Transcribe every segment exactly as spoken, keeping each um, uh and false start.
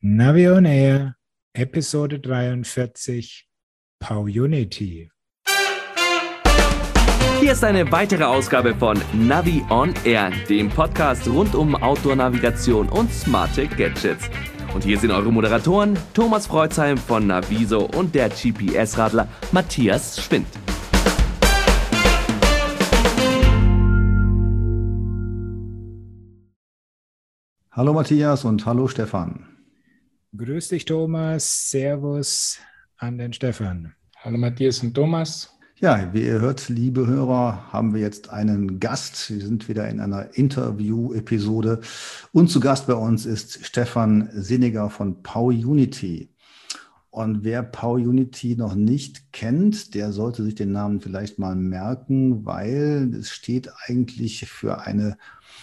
Navi on Air, Episode dreiundvierzig, PowUnity. Hier ist eine weitere Ausgabe von Navi on Air, dem Podcast rund um Outdoor-Navigation und smarte Gadgets. Und hier sind eure Moderatoren Thomas Freuzheim von Naviso und der G P S-Radler Matthias Schwind. Hallo Matthias und hallo Stefan. Grüß dich Thomas, Servus an den Stefan. Hallo Matthias und Thomas. Ja, wie ihr hört, liebe Hörer, haben wir jetzt einen Gast. Wir sind wieder in einer Interview-Episode und zu Gast bei uns ist Stefan Sinniger von PowUnity. Und wer PowUnity noch nicht kennt, der sollte sich den Namen vielleicht mal merken, weil es steht eigentlich für eine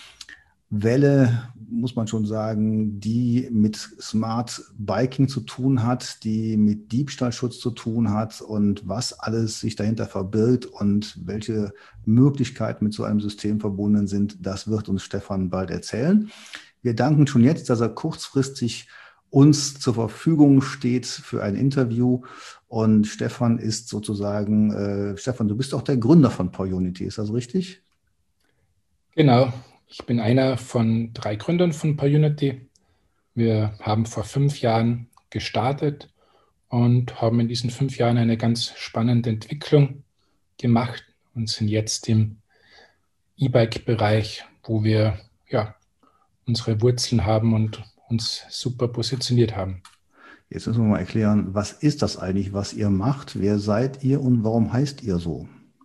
Welle, muss man schon sagen, die mit Smart Biking zu tun hat, die mit Diebstahlschutz zu tun hat und was alles sich dahinter verbirgt und welche Möglichkeiten mit so einem System verbunden sind, das wird uns Stefan bald erzählen. Wir danken schon jetzt, dass er kurzfristig uns zur Verfügung steht für ein Interview. Und Stefan ist sozusagen, äh, Stefan, du bist auch der Gründer von PowUnity, ist das richtig? Genau. Ich bin einer von drei Gründern von PowUnity. Wir haben vor fünf Jahren gestartet und haben in diesen fünf Jahren eine ganz spannende Entwicklung gemacht und sind jetzt im E-Bike-Bereich, wo wir ja, unsere Wurzeln haben und uns super positioniert haben. Jetzt müssen wir mal erklären, was ist das eigentlich, was ihr macht? Wer seid ihr und warum heißt ihr so?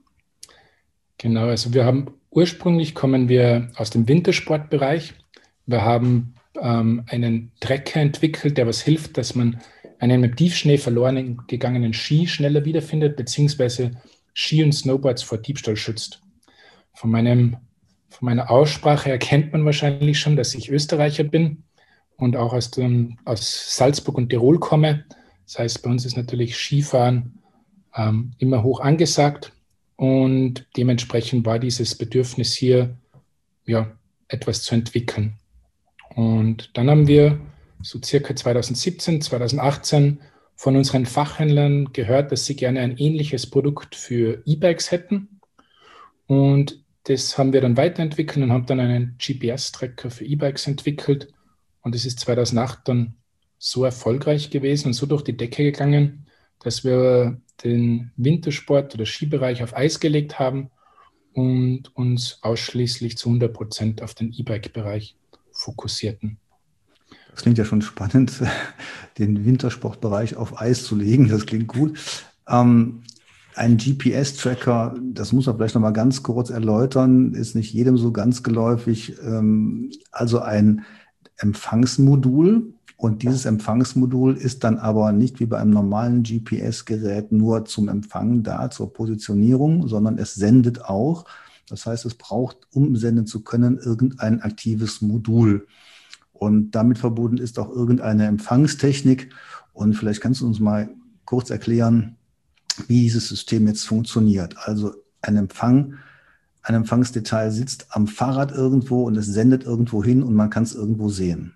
Genau, also wir haben ursprünglich kommen wir aus dem Wintersportbereich. Wir haben ähm, einen Trecker entwickelt, der was hilft, dass man einen im Tiefschnee verloren gegangenen Ski schneller wiederfindet, beziehungsweise Ski und Snowboards vor Diebstahl schützt. Von, meinem, von meiner Aussprache erkennt man wahrscheinlich schon, dass ich Österreicher bin und auch aus, dem, aus Salzburg und Tirol komme. Das heißt, bei uns ist natürlich Skifahren ähm, immer hoch angesagt. Und dementsprechend war dieses Bedürfnis hier, ja, etwas zu entwickeln. Und dann haben wir so circa zwanzig siebzehn, zwanzig achtzehn von unseren Fachhändlern gehört, dass sie gerne ein ähnliches Produkt für E-Bikes hätten. Und das haben wir dann weiterentwickelt und haben dann einen G P S-Tracker für E-Bikes entwickelt. Und es ist zweitausendacht dann so erfolgreich gewesen und so durch die Decke gegangen, dass wir den Wintersport oder Skibereich auf Eis gelegt haben und uns ausschließlich zu hundert Prozent auf den E-Bike-Bereich fokussierten. Das klingt ja schon spannend, den Wintersportbereich auf Eis zu legen. Das klingt gut. Ähm, ein G P S-Tracker, das muss man vielleicht noch mal ganz kurz erläutern, ist nicht jedem so ganz geläufig. Ähm, also ein Empfangsmodul. Und dieses Empfangsmodul ist dann aber nicht wie bei einem normalen G P S-Gerät nur zum Empfangen da, zur Positionierung, sondern es sendet auch. Das heißt, es braucht, um senden zu können, irgendein aktives Modul. Und damit verbunden ist auch irgendeine Empfangstechnik. Und vielleicht kannst du uns mal kurz erklären, wie dieses System jetzt funktioniert. Also ein Empfang, ein Empfangsdetail sitzt am Fahrrad irgendwo und es sendet irgendwo hin und man kann es irgendwo sehen.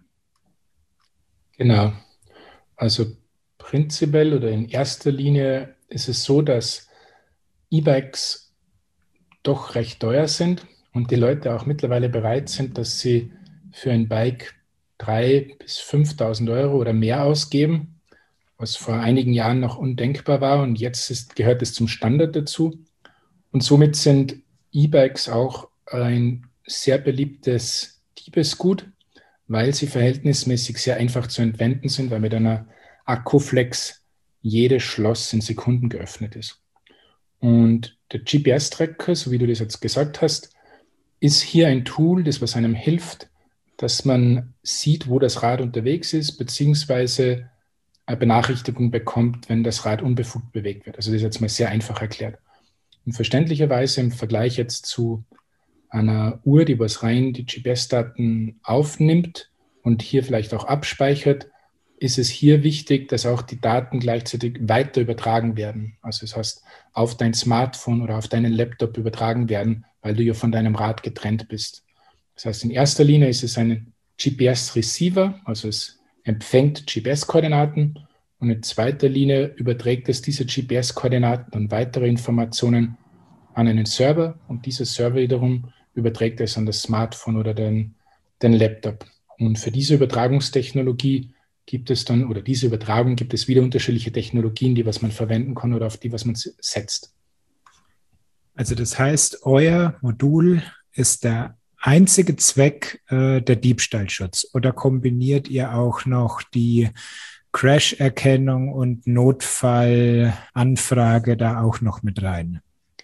Genau. Also prinzipiell oder in erster Linie ist es so, dass E-Bikes doch recht teuer sind und die Leute auch mittlerweile bereit sind, dass sie für ein Bike dreitausend bis fünftausend Euro oder mehr ausgeben, was vor einigen Jahren noch undenkbar war und jetzt ist, gehört es zum Standard dazu. Und somit sind E-Bikes auch ein sehr beliebtes Diebesgut, weil sie verhältnismäßig sehr einfach zu entwenden sind, weil mit einer Akkuflex jedes Schloss in Sekunden geöffnet ist. Und der G P S-Tracker, so wie du das jetzt gesagt hast, ist hier ein Tool, das was einem hilft, dass man sieht, wo das Rad unterwegs ist, beziehungsweise eine Benachrichtigung bekommt, wenn das Rad unbefugt bewegt wird. Also das ist jetzt mal sehr einfach erklärt. Und verständlicherweise im Vergleich jetzt zu einer Uhr, die was rein die G P S-Daten aufnimmt und hier vielleicht auch abspeichert, ist es hier wichtig, dass auch die Daten gleichzeitig weiter übertragen werden. Also das heißt, auf dein Smartphone oder auf deinen Laptop übertragen werden, weil du ja von deinem Rad getrennt bist. Das heißt, in erster Linie ist es ein G P S-Receiver, also es empfängt G P S-Koordinaten und in zweiter Linie überträgt es diese G P S-Koordinaten und weitere Informationen an einen Server und dieser Server wiederum überträgt es an das Smartphone oder den, den Laptop. Und für diese Übertragungstechnologie gibt es dann, oder diese Übertragung gibt es wieder unterschiedliche Technologien, die was man verwenden kann oder auf die was man setzt. Also das heißt, euer Modul ist der einzige Zweck äh, der Diebstahlschutz oder kombiniert ihr auch noch die Crash-Erkennung und Notfallanfrage da auch noch mit rein?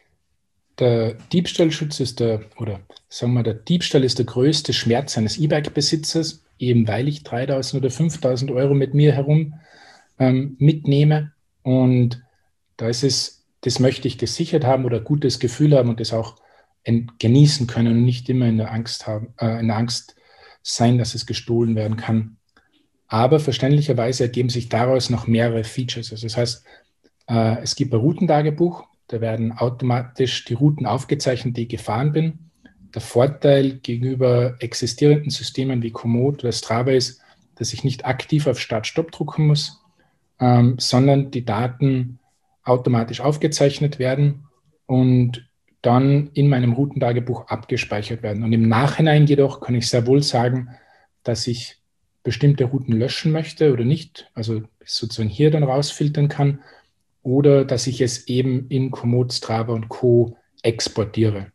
Der Diebstahlschutz ist der, oder sagen wir, der Diebstahl ist der größte Schmerz eines E-Bike-Besitzers, eben weil ich dreitausend oder fünftausend Euro mit mir herum ähm, mitnehme. Und da ist es, das möchte ich gesichert haben oder ein gutes Gefühl haben und das auch genießen können und nicht immer in der Angst haben, äh, in der Angst sein, dass es gestohlen werden kann. Aber verständlicherweise ergeben sich daraus noch mehrere Features. Also das heißt, äh, es gibt ein Routentagebuch, da werden automatisch die Routen aufgezeichnet, die ich gefahren bin. Der Vorteil gegenüber existierenden Systemen wie Komoot oder Strava ist, dass ich nicht aktiv auf Start-Stopp drücken muss, ähm, sondern die Daten automatisch aufgezeichnet werden und dann in meinem Routentagebuch abgespeichert werden. Und im Nachhinein jedoch kann ich sehr wohl sagen, dass ich bestimmte Routen löschen möchte oder nicht, also sozusagen hier dann rausfiltern kann, oder dass ich es eben in Komoot, Strava und Co. exportiere.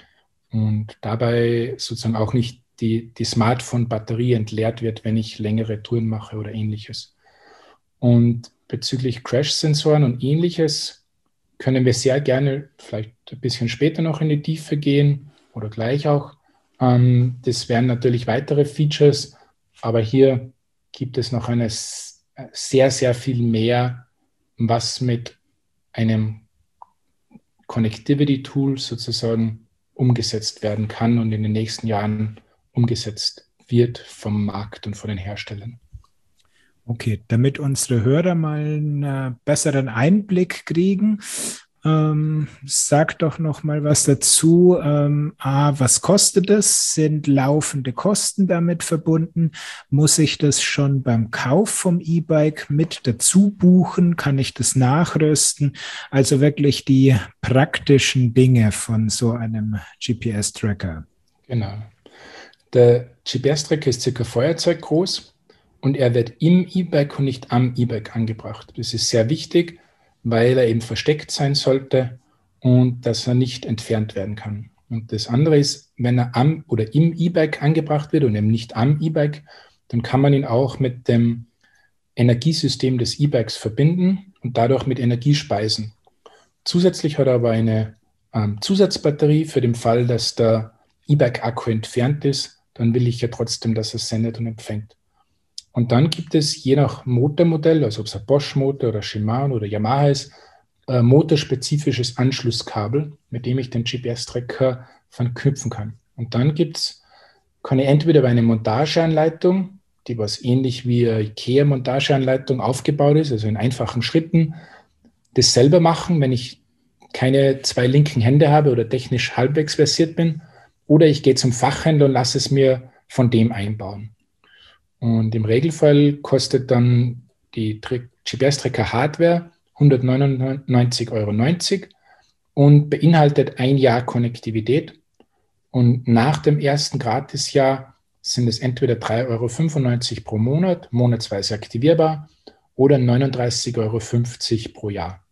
Und dabei sozusagen auch nicht die, die Smartphone-Batterie entleert wird, wenn ich längere Touren mache oder ähnliches. Und bezüglich Crash-Sensoren und ähnliches können wir sehr gerne vielleicht ein bisschen später noch in die Tiefe gehen oder gleich auch. Ähm, das wären natürlich weitere Features, aber hier gibt es noch eine sehr, sehr viel mehr, was mit einem Connectivity-Tool sozusagen umgesetzt werden kann und in den nächsten Jahren umgesetzt wird vom Markt und von den Herstellern. Okay, damit unsere Hörer mal einen besseren Einblick kriegen, ähm, sag doch noch mal was dazu. Ähm, A, was kostet es? Sind laufende Kosten damit verbunden? Muss ich das schon beim Kauf vom E-Bike mit dazu buchen? Kann ich das nachrüsten? Also wirklich die praktischen Dinge von so einem G P S-Tracker. Genau. Der G P S-Tracker ist circa Feuerzeug groß. Und er wird im E-Bike und nicht am E-Bike angebracht. Das ist sehr wichtig, weil er eben versteckt sein sollte und dass er nicht entfernt werden kann. Und das andere ist, wenn er am oder im E-Bike angebracht wird und eben nicht am E-Bike, dann kann man ihn auch mit dem Energiesystem des E-Bikes verbinden und dadurch mit Energie speisen. Zusätzlich hat er aber eine ähm, Zusatzbatterie für den Fall, dass der E-Bike-Akku entfernt ist. Dann will ich ja trotzdem, dass er sendet und empfängt. Und dann gibt es je nach Motormodell, also ob es ein Bosch-Motor oder Shimano oder Yamaha ist, ein motorspezifisches Anschlusskabel, mit dem ich den G P S-Tracker verknüpfen kann. Und dann gibt's, kann ich entweder bei einer Montageanleitung, die was ähnlich wie eine IKEA-Montageanleitung aufgebaut ist, also in einfachen Schritten, das selber machen, wenn ich keine zwei linken Hände habe oder technisch halbwegs versiert bin, oder ich gehe zum Fachhändler und lasse es mir von dem einbauen. Und im Regelfall kostet dann die G P S-Tracker-Hardware hundertneunundneunzig Euro neunzig und beinhaltet ein Jahr Konnektivität. Und nach dem ersten Gratisjahr sind es entweder drei Euro fünfundneunzig pro Monat, monatsweise aktivierbar, oder neununddreißig Euro fünfzig pro Jahr.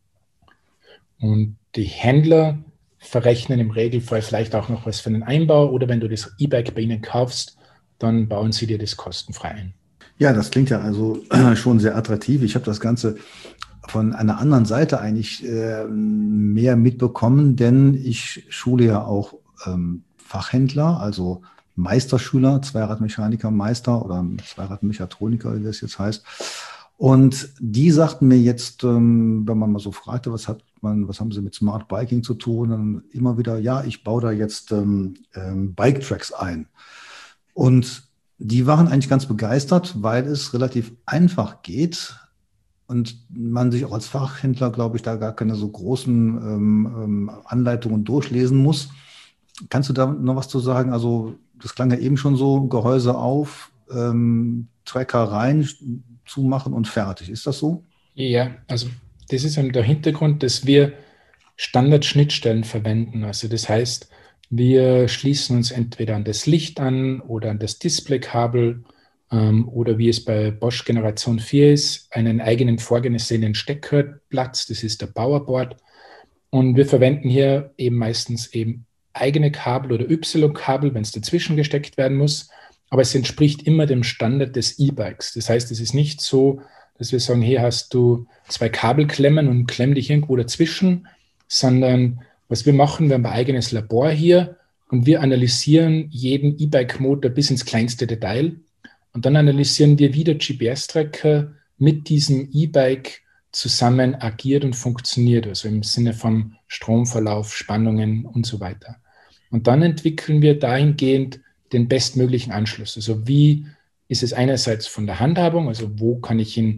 Und die Händler verrechnen im Regelfall vielleicht auch noch was für den Einbau, oder wenn du das E-Bike bei ihnen kaufst, dann bauen sie dir das kostenfrei ein. Ja, das klingt ja also äh, schon sehr attraktiv. Ich habe das Ganze von einer anderen Seite eigentlich äh, mehr mitbekommen, denn ich schule ja auch ähm, Fachhändler, also Meisterschüler, Zweiradmechaniker, Meister oder Zweiradmechatroniker, wie das jetzt heißt. Und die sagten mir jetzt, ähm, wenn man mal so fragte, was hat man, was haben sie mit Smart Biking zu tun, dann immer wieder, ja, ich baue da jetzt ähm, ähm, Bike-Tracks ein. Und die waren eigentlich ganz begeistert, weil es relativ einfach geht und man sich auch als Fachhändler, glaube ich, da gar keine so großen ähm, Anleitungen durchlesen muss. Kannst du da noch was zu sagen? Also das klang ja eben schon so, Gehäuse auf, ähm, Tracker rein, zumachen und fertig. Ist das so? Ja, also das ist eben der Hintergrund, dass wir Standardschnittstellen verwenden. Also das heißt, wir schließen uns entweder an das Licht an oder an das Displaykabel ähm, oder wie es bei Bosch Generation vier ist, einen eigenen vorgesehenen Steckerplatz, das ist der Powerboard. Und wir verwenden hier eben meistens eben eigene Kabel oder Y-Kabel, wenn es dazwischen gesteckt werden muss. Aber es entspricht immer dem Standard des E-Bikes. Das heißt, es ist nicht so, dass wir sagen, hier hast du zwei Kabelklemmen und klemm dich irgendwo dazwischen, sondern was wir machen, wir haben ein eigenes Labor hier und wir analysieren jeden E-Bike-Motor bis ins kleinste Detail. Und dann analysieren wir, wie der G P S-Tracker mit diesem E-Bike zusammen agiert und funktioniert, also im Sinne vom Stromverlauf, Spannungen und so weiter. Und dann entwickeln wir dahingehend den bestmöglichen Anschluss. Also wie ist es einerseits von der Handhabung, also wo kann ich ihn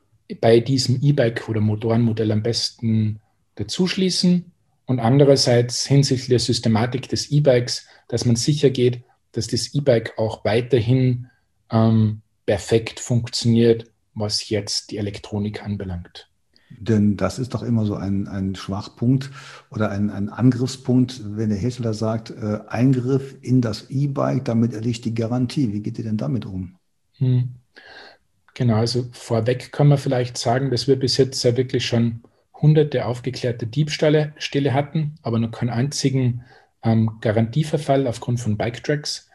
bei diesem E-Bike oder Motorenmodell am besten dazuschließen und andererseits hinsichtlich der Systematik des E-Bikes, dass man sicher geht, dass das E-Bike auch weiterhin ähm, perfekt funktioniert, was jetzt die Elektronik anbelangt. Denn das ist doch immer so ein, ein Schwachpunkt oder ein, ein Angriffspunkt, wenn der Hersteller sagt, äh, Eingriff in das E-Bike, damit erliegt die Garantie. Wie geht ihr denn damit um? Hm. Genau, also vorweg kann man vielleicht sagen, dass wir bis jetzt ja wirklich schon hunderte aufgeklärte Diebstähle Stähle hatten, aber noch keinen einzigen ähm, Garantieverfall aufgrund von Bike-Tracks.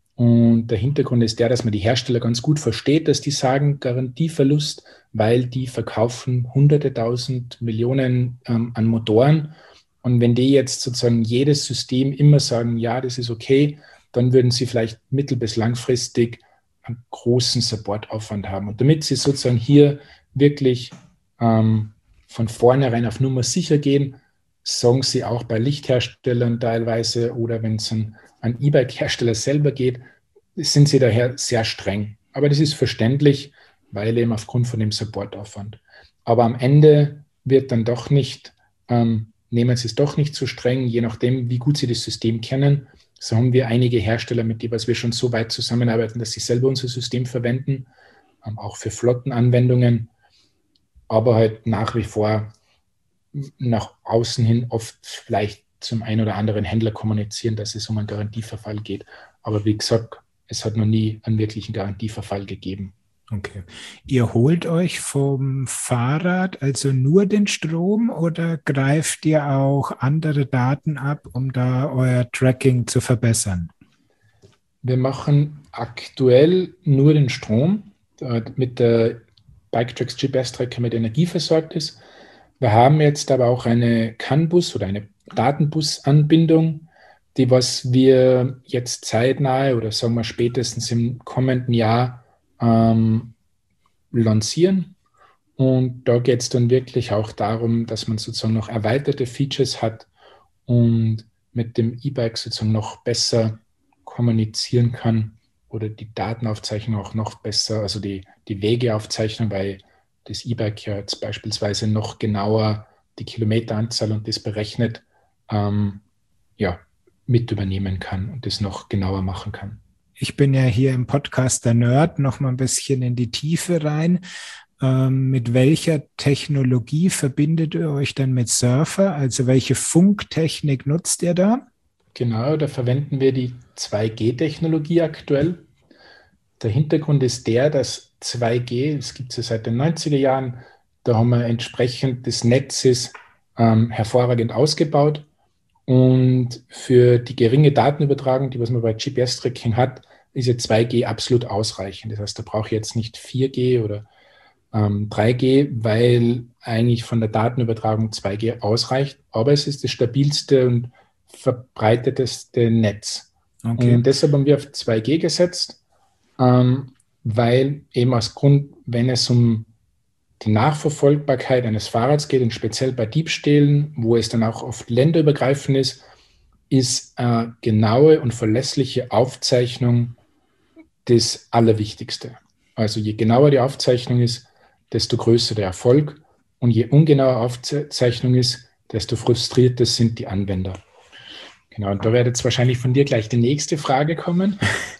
Und der Hintergrund ist der, dass man die Hersteller ganz gut versteht, dass die sagen Garantieverlust, weil die verkaufen hunderte, tausend Millionen ähm, an Motoren. Und wenn die jetzt sozusagen jedes System immer sagen, ja, das ist okay, dann würden sie vielleicht mittel- bis langfristig einen großen Supportaufwand haben. Und damit sie sozusagen hier wirklich ähm, von vornherein auf Nummer sicher gehen, sagen sie auch bei Lichtherstellern teilweise oder wenn es an, an E-Bike-Hersteller selber geht, sind sie daher sehr streng. Aber das ist verständlich, weil eben aufgrund von dem Supportaufwand. Aber am Ende wird dann doch nicht, ähm, nehmen sie es doch nicht so streng, je nachdem, wie gut sie das System kennen. So haben wir einige Hersteller, mit denen wir schon so weit zusammenarbeiten, dass sie selber unser System verwenden, ähm, auch für Flottenanwendungen, aber halt nach wie vor nach außen hin oft vielleicht zum einen oder anderen Händler kommunizieren, dass es um einen Garantieverfall geht. Aber wie gesagt, es hat noch nie einen wirklichen Garantieverfall gegeben. Okay. Ihr holt euch vom Fahrrad also nur den Strom oder greift ihr auch andere Daten ab, um da euer Tracking zu verbessern? Wir machen aktuell nur den Strom, mit der Bike-Tracks G P S-Tracker mit Energie versorgt ist. Wir haben jetzt aber auch eine CAN-Bus oder eine Datenbus-Anbindung, die was wir jetzt zeitnahe oder sagen wir spätestens im kommenden Jahr ähm, lancieren. Und da geht es dann wirklich auch darum, dass man sozusagen noch erweiterte Features hat und mit dem E-Bike sozusagen noch besser kommunizieren kann oder die Datenaufzeichnung auch noch besser, also die, die Wegeaufzeichnung, weil das E-Bike ja jetzt beispielsweise noch genauer die Kilometeranzahl und das berechnet, ähm, ja, mit übernehmen kann und das noch genauer machen kann. Ich bin ja hier im Podcast der Nerd noch mal ein bisschen in die Tiefe rein. Ähm, mit welcher Technologie verbindet ihr euch dann mit Surfer? Also welche Funktechnik nutzt ihr da? Genau, da verwenden wir die zwei G-Technologie aktuell. Der Hintergrund ist der, dass zwei G, das gibt es ja seit den neunziger Jahren, da haben wir entsprechend des Netzes ähm, hervorragend ausgebaut. Und für die geringe Datenübertragung, die was man bei G P S-Tracking hat, ist ja zwei G absolut ausreichend. Das heißt, da brauche ich jetzt nicht vier G oder ähm, drei G, weil eigentlich von der Datenübertragung zwei G ausreicht. Aber es ist das stabilste und verbreiteteste Netz. Okay. Und deshalb haben wir auf zwei G gesetzt, ähm, weil eben aus Grund, wenn es um die Nachverfolgbarkeit eines Fahrrads geht und speziell bei Diebstählen, wo es dann auch oft länderübergreifend ist, ist äh, genaue und verlässliche Aufzeichnung das Allerwichtigste. Also je genauer die Aufzeichnung ist, desto größer der Erfolg und je ungenauer Aufzeichnung ist, desto frustrierter sind die Anwender. Genau, und da wird jetzt wahrscheinlich von dir gleich die nächste Frage kommen.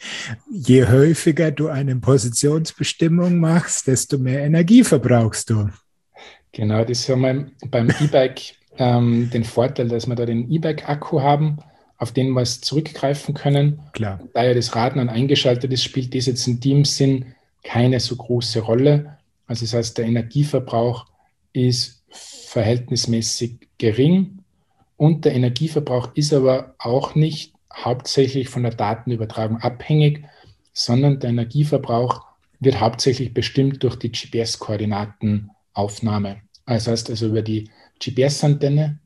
Je häufiger du eine Positionsbestimmung machst, desto mehr Energie verbrauchst du. Genau, das haben wir beim E-Bike ähm, den Vorteil, dass wir da den E-Bike-Akku haben, auf den wir es zurückgreifen können. Klar. Da ja das Rad dann eingeschaltet ist, spielt das jetzt in dem Sinn keine so große Rolle. Also das heißt, der Energieverbrauch ist verhältnismäßig gering und der Energieverbrauch ist aber auch nicht hauptsächlich von der Datenübertragung abhängig, sondern der Energieverbrauch wird hauptsächlich bestimmt durch die G P S-Koordinatenaufnahme. Das heißt also über die G P S-Antenne,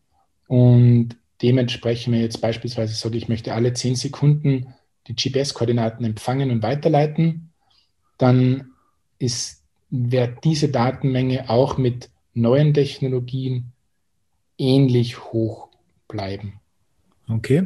und dementsprechend, wenn ich jetzt beispielsweise sage, ich möchte alle zehn Sekunden die G P S-Koordinaten empfangen und weiterleiten, dann ist, wird diese Datenmenge auch mit neuen Technologien ähnlich hoch bleiben. Okay.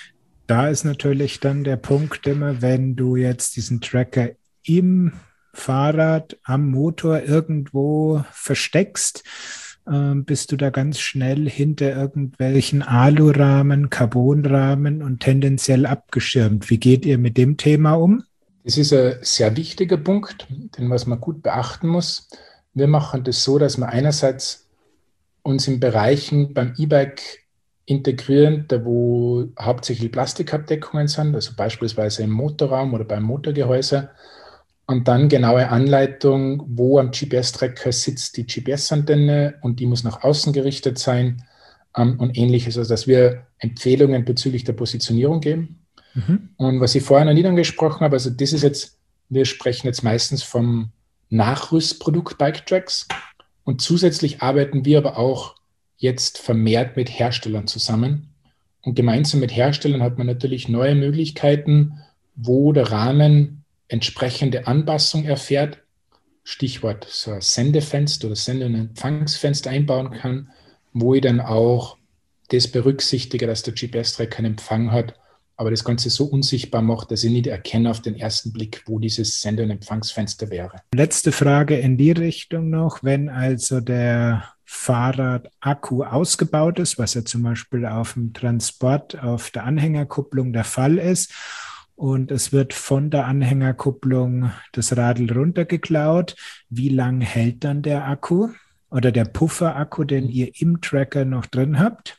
Da ist natürlich dann der Punkt immer, wenn du jetzt diesen Tracker im Fahrrad, am Motor irgendwo versteckst, äh, bist du da ganz schnell hinter irgendwelchen Alurahmen, Carbonrahmen und tendenziell abgeschirmt. Wie geht ihr mit dem Thema um? Das ist ein sehr wichtiger Punkt, den was man gut beachten muss. Wir machen das so, dass wir einerseits uns in Bereichen beim E-Bike integrieren, da wo hauptsächlich Plastikabdeckungen sind, also beispielsweise im Motorraum oder beim Motorgehäuse, und dann genaue Anleitung, wo am G P S-Tracker sitzt die G P S-Antenne, und die muss nach außen gerichtet sein, ähm, und ähnliches, also dass wir Empfehlungen bezüglich der Positionierung geben. Mhm. Und was ich vorher noch nicht angesprochen habe, also das ist jetzt, wir sprechen jetzt meistens vom Nachrüstprodukt Bike-Tracks, und zusätzlich arbeiten wir aber auch jetzt vermehrt mit Herstellern zusammen. Und gemeinsam mit Herstellern hat man natürlich neue Möglichkeiten, wo der Rahmen entsprechende Anpassung erfährt. Stichwort so ein Sendefenster oder Sende- und Empfangsfenster einbauen kann, wo ich dann auch das berücksichtige, dass der G P S-Tracker einen Empfang hat, aber das Ganze so unsichtbar macht, dass ich nicht erkenne auf den ersten Blick, wo dieses Sende- und Empfangsfenster wäre. Letzte Frage in die Richtung noch. Wenn also der Fahrradakku ausgebaut ist, was ja zum Beispiel auf dem Transport auf der Anhängerkupplung der Fall ist, und es wird von der Anhängerkupplung das Radl runtergeklaut, wie lange hält dann der Akku oder der Pufferakku, den ihr im Tracker noch drin habt?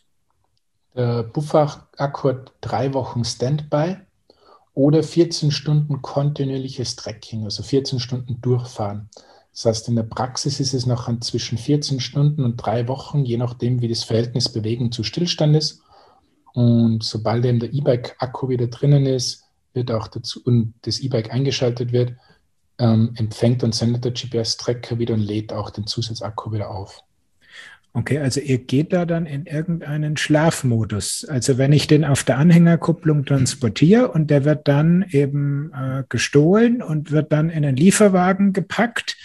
Der Pufferakku hat drei Wochen Standby oder vierzehn Stunden kontinuierliches Tracking, also vierzehn Stunden durchfahren. Das heißt, in der Praxis ist es noch zwischen vierzehn Stunden und drei Wochen, je nachdem, wie das Verhältnis Bewegung zu Stillstand ist. Und sobald eben der E-Bike-Akku wieder drinnen ist, wird auch dazu und das E-Bike eingeschaltet wird, ähm, empfängt und sendet der G P S-Tracker wieder und lädt auch den Zusatzakku wieder auf. Okay, also ihr geht da dann in irgendeinen Schlafmodus. Also wenn ich den auf der Anhängerkupplung transportiere und der wird dann eben äh, gestohlen und wird dann in einen Lieferwagen gepackt.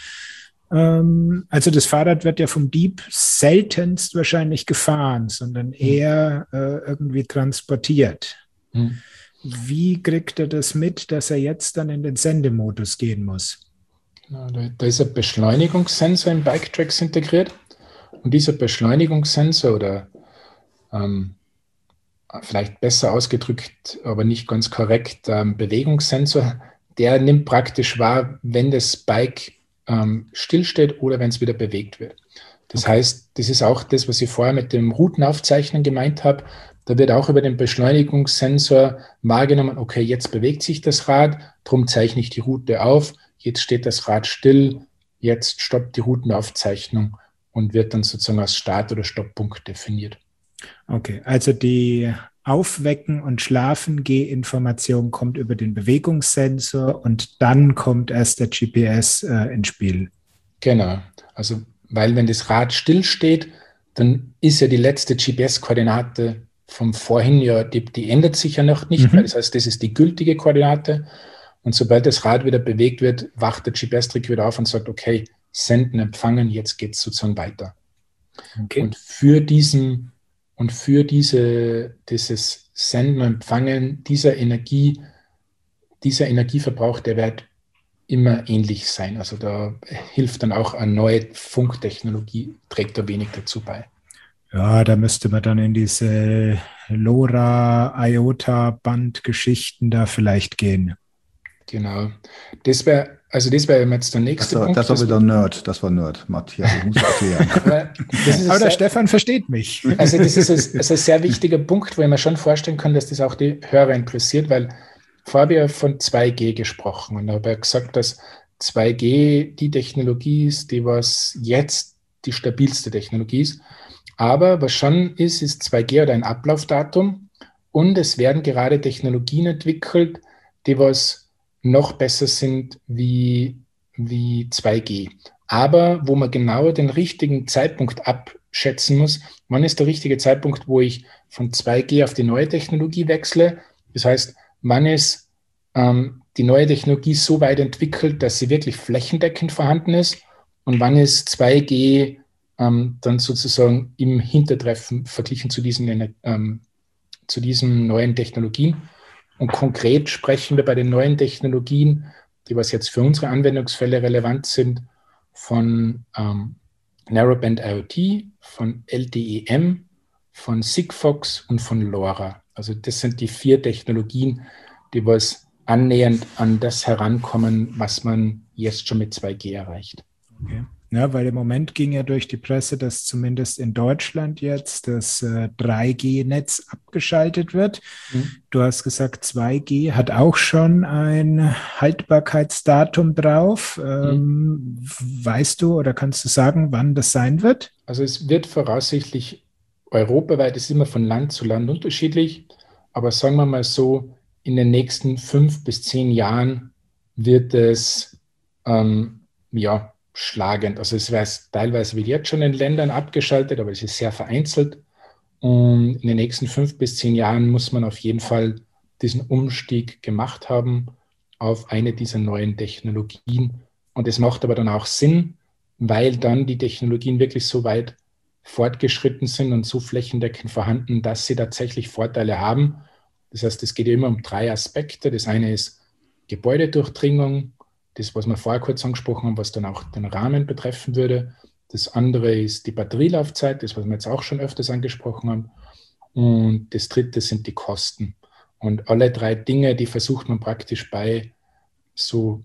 Ähm, also das Fahrrad wird ja vom Dieb seltenst wahrscheinlich gefahren, sondern eher äh, irgendwie transportiert. Mhm. Wie kriegt er das mit, dass er jetzt dann in den Sendemodus gehen muss? Genau, da ist ein Beschleunigungssensor im Bike-Tracks integriert. Und dieser Beschleunigungssensor oder ähm, vielleicht besser ausgedrückt, aber nicht ganz korrekt, ähm, Bewegungssensor, der nimmt praktisch wahr, wenn das Bike ähm, stillsteht oder wenn es wieder bewegt wird. Das okay. heißt, das ist auch das, was ich vorher mit dem Routenaufzeichnen gemeint habe. Da wird auch über den Beschleunigungssensor wahrgenommen, okay, jetzt bewegt sich das Rad, darum zeichne ich die Route auf, jetzt steht das Rad still, jetzt stoppt die Routenaufzeichnung und wird dann sozusagen als Start- oder Stopppunkt definiert. Okay, also die Aufwecken- und Schlafen-G-Information kommt über den Bewegungssensor und dann kommt erst der G P S äh, ins Spiel. Genau, also weil wenn das Rad stillsteht, dann ist ja die letzte G P S-Koordinate vom vorhin ja, die, die ändert sich ja noch nicht, mhm. weil das heißt, das ist die gültige Koordinate, und sobald das Rad wieder bewegt wird, wacht der G P S-Tracker wieder auf und sagt, okay, senden, empfangen, jetzt geht es sozusagen weiter. Okay. Und für diesen und für diese, dieses Senden und Empfangen dieser Energie, dieser Energieverbrauch, der wird immer ähnlich sein. Also da hilft dann auch eine neue Funktechnologie, trägt da wenig dazu bei. Ja, da müsste man dann in diese LoRa-IOTA-Band-Geschichten da vielleicht gehen. Genau. Das wäre, also das wäre jetzt der nächste das war, Punkt. Das war das wieder Nerd, das war Nerd, Matthias, ich muss erklären. Aber, das ist Aber der sehr, Stefan versteht mich. Also das ist ein, also ein sehr wichtiger Punkt, wo ich mir schon vorstellen kann, dass das auch die Hörer interessiert, weil vorher habe ich ja von zwei G gesprochen und habe ja gesagt, dass zwei G die Technologie ist, die was jetzt die stabilste Technologie ist. Aber was schon ist, ist zwei G hat ein Ablaufdatum und es werden gerade Technologien entwickelt, die was noch besser sind wie, wie zwei G. Aber wo man genau den richtigen Zeitpunkt abschätzen muss, wann ist der richtige Zeitpunkt, wo ich von zwei G auf die neue Technologie wechsle. Das heißt, wann ist ähm, die neue Technologie so weit entwickelt, dass sie wirklich flächendeckend vorhanden ist und wann ist zwei G ähm, dann sozusagen im Hintertreffen verglichen zu diesen, ähm, zu diesen neuen Technologien. Und konkret sprechen wir bei den neuen Technologien, die was jetzt für unsere Anwendungsfälle relevant sind, von ähm, Narrowband IoT, von L T E M, von Sigfox und von LoRa. Also das sind die vier Technologien, die was annähernd an das herankommen, was man jetzt schon mit zwei G erreicht. Okay. Ja, weil im Moment ging ja durch die Presse, dass zumindest in Deutschland jetzt das äh, drei G Netz abgeschaltet wird. Mhm. Du hast gesagt, zwei G hat auch schon ein Haltbarkeitsdatum drauf. Ähm, mhm. Weißt du oder kannst du sagen, wann das sein wird? Also es wird voraussichtlich europaweit, ist immer von Land zu Land unterschiedlich, aber sagen wir mal so, in den nächsten fünf bis zehn Jahren wird es ähm, ja, schlagend. Also es wird teilweise wie jetzt schon in Ländern abgeschaltet, aber es ist sehr vereinzelt. Und in den nächsten fünf bis zehn Jahren muss man auf jeden Fall diesen Umstieg gemacht haben auf eine dieser neuen Technologien. Und es macht aber dann auch Sinn, weil dann die Technologien wirklich so weit fortgeschritten sind und so flächendeckend vorhanden, dass sie tatsächlich Vorteile haben. Das heißt, es geht immer um drei Aspekte. Das eine ist Gebäudedurchdringung, das, was wir vorher kurz angesprochen haben, was dann auch den Rahmen betreffen würde. Das andere ist die Batterielaufzeit, das, was wir jetzt auch schon öfters angesprochen haben. Und das dritte sind die Kosten. Und alle drei Dinge, die versucht man praktisch bei so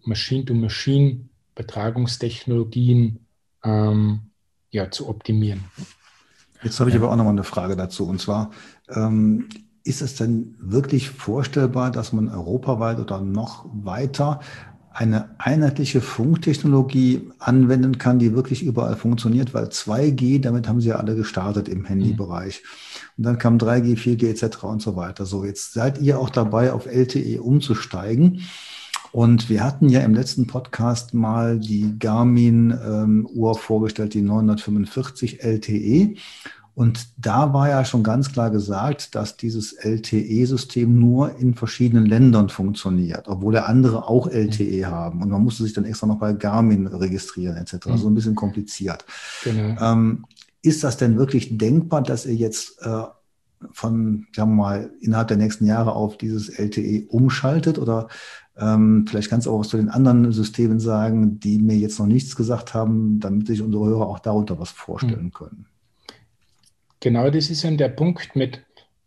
Machine-to-Machine-Übertragungstechnologien ähm, ja, zu optimieren. Jetzt habe ich aber auch noch mal eine Frage dazu. Und zwar, ähm, ist es denn wirklich vorstellbar, dass man europaweit oder noch weiter eine einheitliche Funktechnologie anwenden kann, die wirklich überall funktioniert? Weil zwei G, damit haben sie ja alle gestartet im Handybereich. Und dann kam drei G, vier G et cetera und so weiter. So, jetzt seid ihr auch dabei, auf L T E umzusteigen. Und wir hatten ja im letzten Podcast mal die Garmin-Uhr ähm, vorgestellt, die neunhundertfünfundvierzig L T E. Und da war ja schon ganz klar gesagt, dass dieses L T E-System nur in verschiedenen Ländern funktioniert, obwohl ja andere auch L T E haben. Und man musste sich dann extra noch bei Garmin registrieren et cetera. Mhm. So ein bisschen kompliziert. Genau. Ähm, ist das denn wirklich denkbar, dass ihr jetzt äh, von, sagen wir mal, innerhalb der nächsten Jahre auf dieses L T E umschaltet? Oder ähm, vielleicht kannst du auch was zu den anderen Systemen sagen, die mir jetzt noch nichts gesagt haben, damit sich unsere Hörer auch darunter was vorstellen mhm. können. Genau, das ist dann der Punkt mit,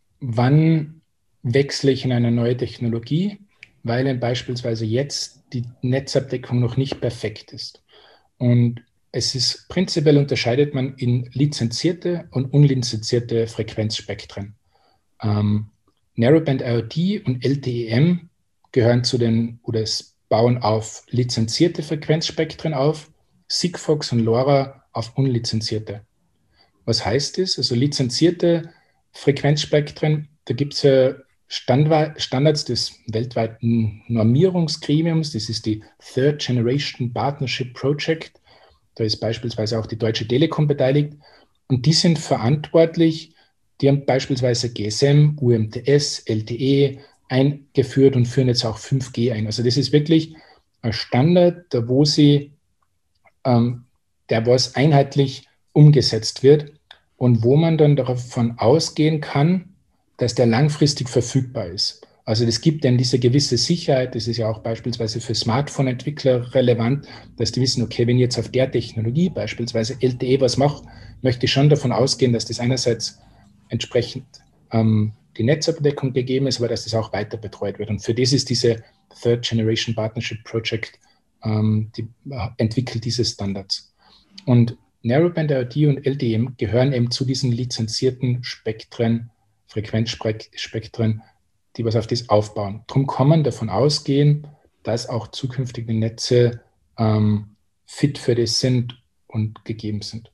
wann wechsle ich in eine neue Technologie, weil dann beispielsweise jetzt die Netzabdeckung noch nicht perfekt ist. Und es ist prinzipiell unterscheidet man in lizenzierte und unlizenzierte Frequenzspektren. Ähm, Narrowband IoT und L T E M gehören zu den, oder es bauen auf lizenzierte Frequenzspektren auf, Sigfox und LoRa auf unlizenzierte. Was heißt das? Also lizenzierte Frequenzspektren, da gibt es ja Standards des weltweiten Normierungsgremiums, das ist die Third Generation Partnership Project, da ist beispielsweise auch die Deutsche Telekom beteiligt und die sind verantwortlich, die haben beispielsweise G S M, U M T S, L T E eingeführt und führen jetzt auch fünf G ein. Also das ist wirklich ein Standard, da wo sie, ähm, der was einheitlich umgesetzt wird und wo man dann davon ausgehen kann, dass der langfristig verfügbar ist. Also es gibt dann diese gewisse Sicherheit, das ist ja auch beispielsweise für Smartphone-Entwickler relevant, dass die wissen, okay, wenn ich jetzt auf der Technologie, beispielsweise L T E, was mache, möchte ich schon davon ausgehen, dass das einerseits entsprechend ähm, die Netzabdeckung gegeben ist, aber dass das auch weiter betreut wird. Und für das ist diese Third Generation Partnership Project, ähm, die äh, entwickelt diese Standards. Und Narrowband I O T und L T E gehören eben zu diesen lizenzierten Spektren, Frequenzspektren, die was auf das aufbauen. Darum kann man davon ausgehen, dass auch zukünftige Netze ähm, fit für das sind und gegeben sind.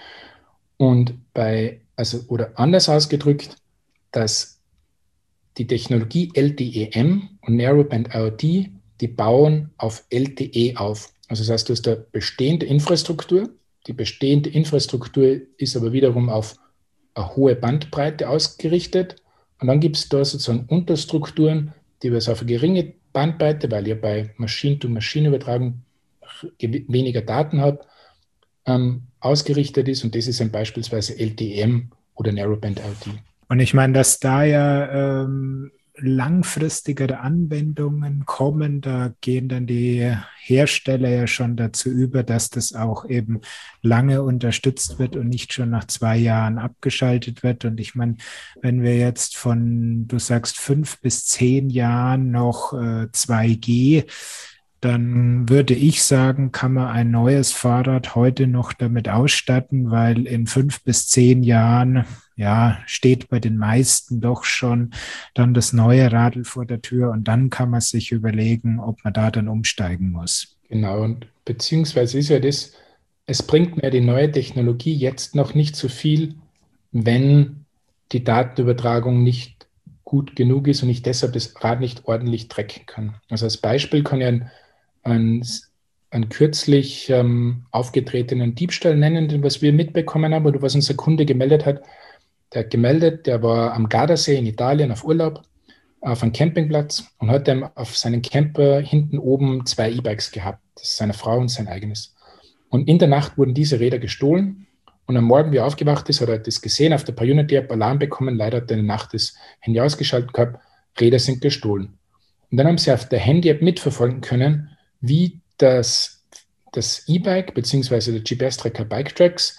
Und bei, also, oder anders ausgedrückt, dass die Technologie L T E M und Narrowband I O T, die bauen auf L T E auf. Also das heißt, du hast eine bestehende Infrastruktur. Die bestehende Infrastruktur ist aber wiederum auf eine hohe Bandbreite ausgerichtet. Und dann gibt es da sozusagen Unterstrukturen, die was auf eine geringe Bandbreite, weil ihr bei Maschine-to-Maschine-Übertragung weniger Daten habt, ähm, ausgerichtet ist. Und das ist dann beispielsweise L T E M oder Narrowband I O T. Und ich meine, dass da ja ähm, langfristigere Anwendungen kommen, da gehen dann die Hersteller ja schon dazu über, dass das auch eben lange unterstützt wird und nicht schon nach zwei Jahren abgeschaltet wird. Und ich meine, wenn wir jetzt von, du sagst, fünf bis zehn Jahren noch äh, zwei G, dann würde ich sagen, kann man ein neues Fahrrad heute noch damit ausstatten, weil in fünf bis zehn Jahren, ja, steht bei den meisten doch schon dann das neue Radl vor der Tür und dann kann man sich überlegen, ob man da dann umsteigen muss. Genau, und beziehungsweise ist ja das, es bringt mir die neue Technologie jetzt noch nicht so viel, wenn die Datenübertragung nicht gut genug ist und ich deshalb das Rad nicht ordentlich tracken kann. Also als Beispiel kann ich ein einen, einen kürzlich ähm, aufgetretenen Diebstahl nennen, den was wir mitbekommen haben oder was unser Kunde gemeldet hat. Der hat gemeldet, der war am Gardasee in Italien auf Urlaub, auf einem Campingplatz und hat dann auf seinen Camper hinten oben zwei E-Bikes gehabt. Das ist seine Frau und sein eigenes. Und in der Nacht wurden diese Räder gestohlen und am Morgen, wie er aufgewacht ist, hat er das gesehen, auf der PayUnity-App Alarm bekommen, leider hat er in der Nacht das Handy ausgeschaltet gehabt, Räder sind gestohlen. Und dann haben sie auf der Handy-App mitverfolgen können, wie das, das E-Bike bzw. der G P S-Tracker BikeTracks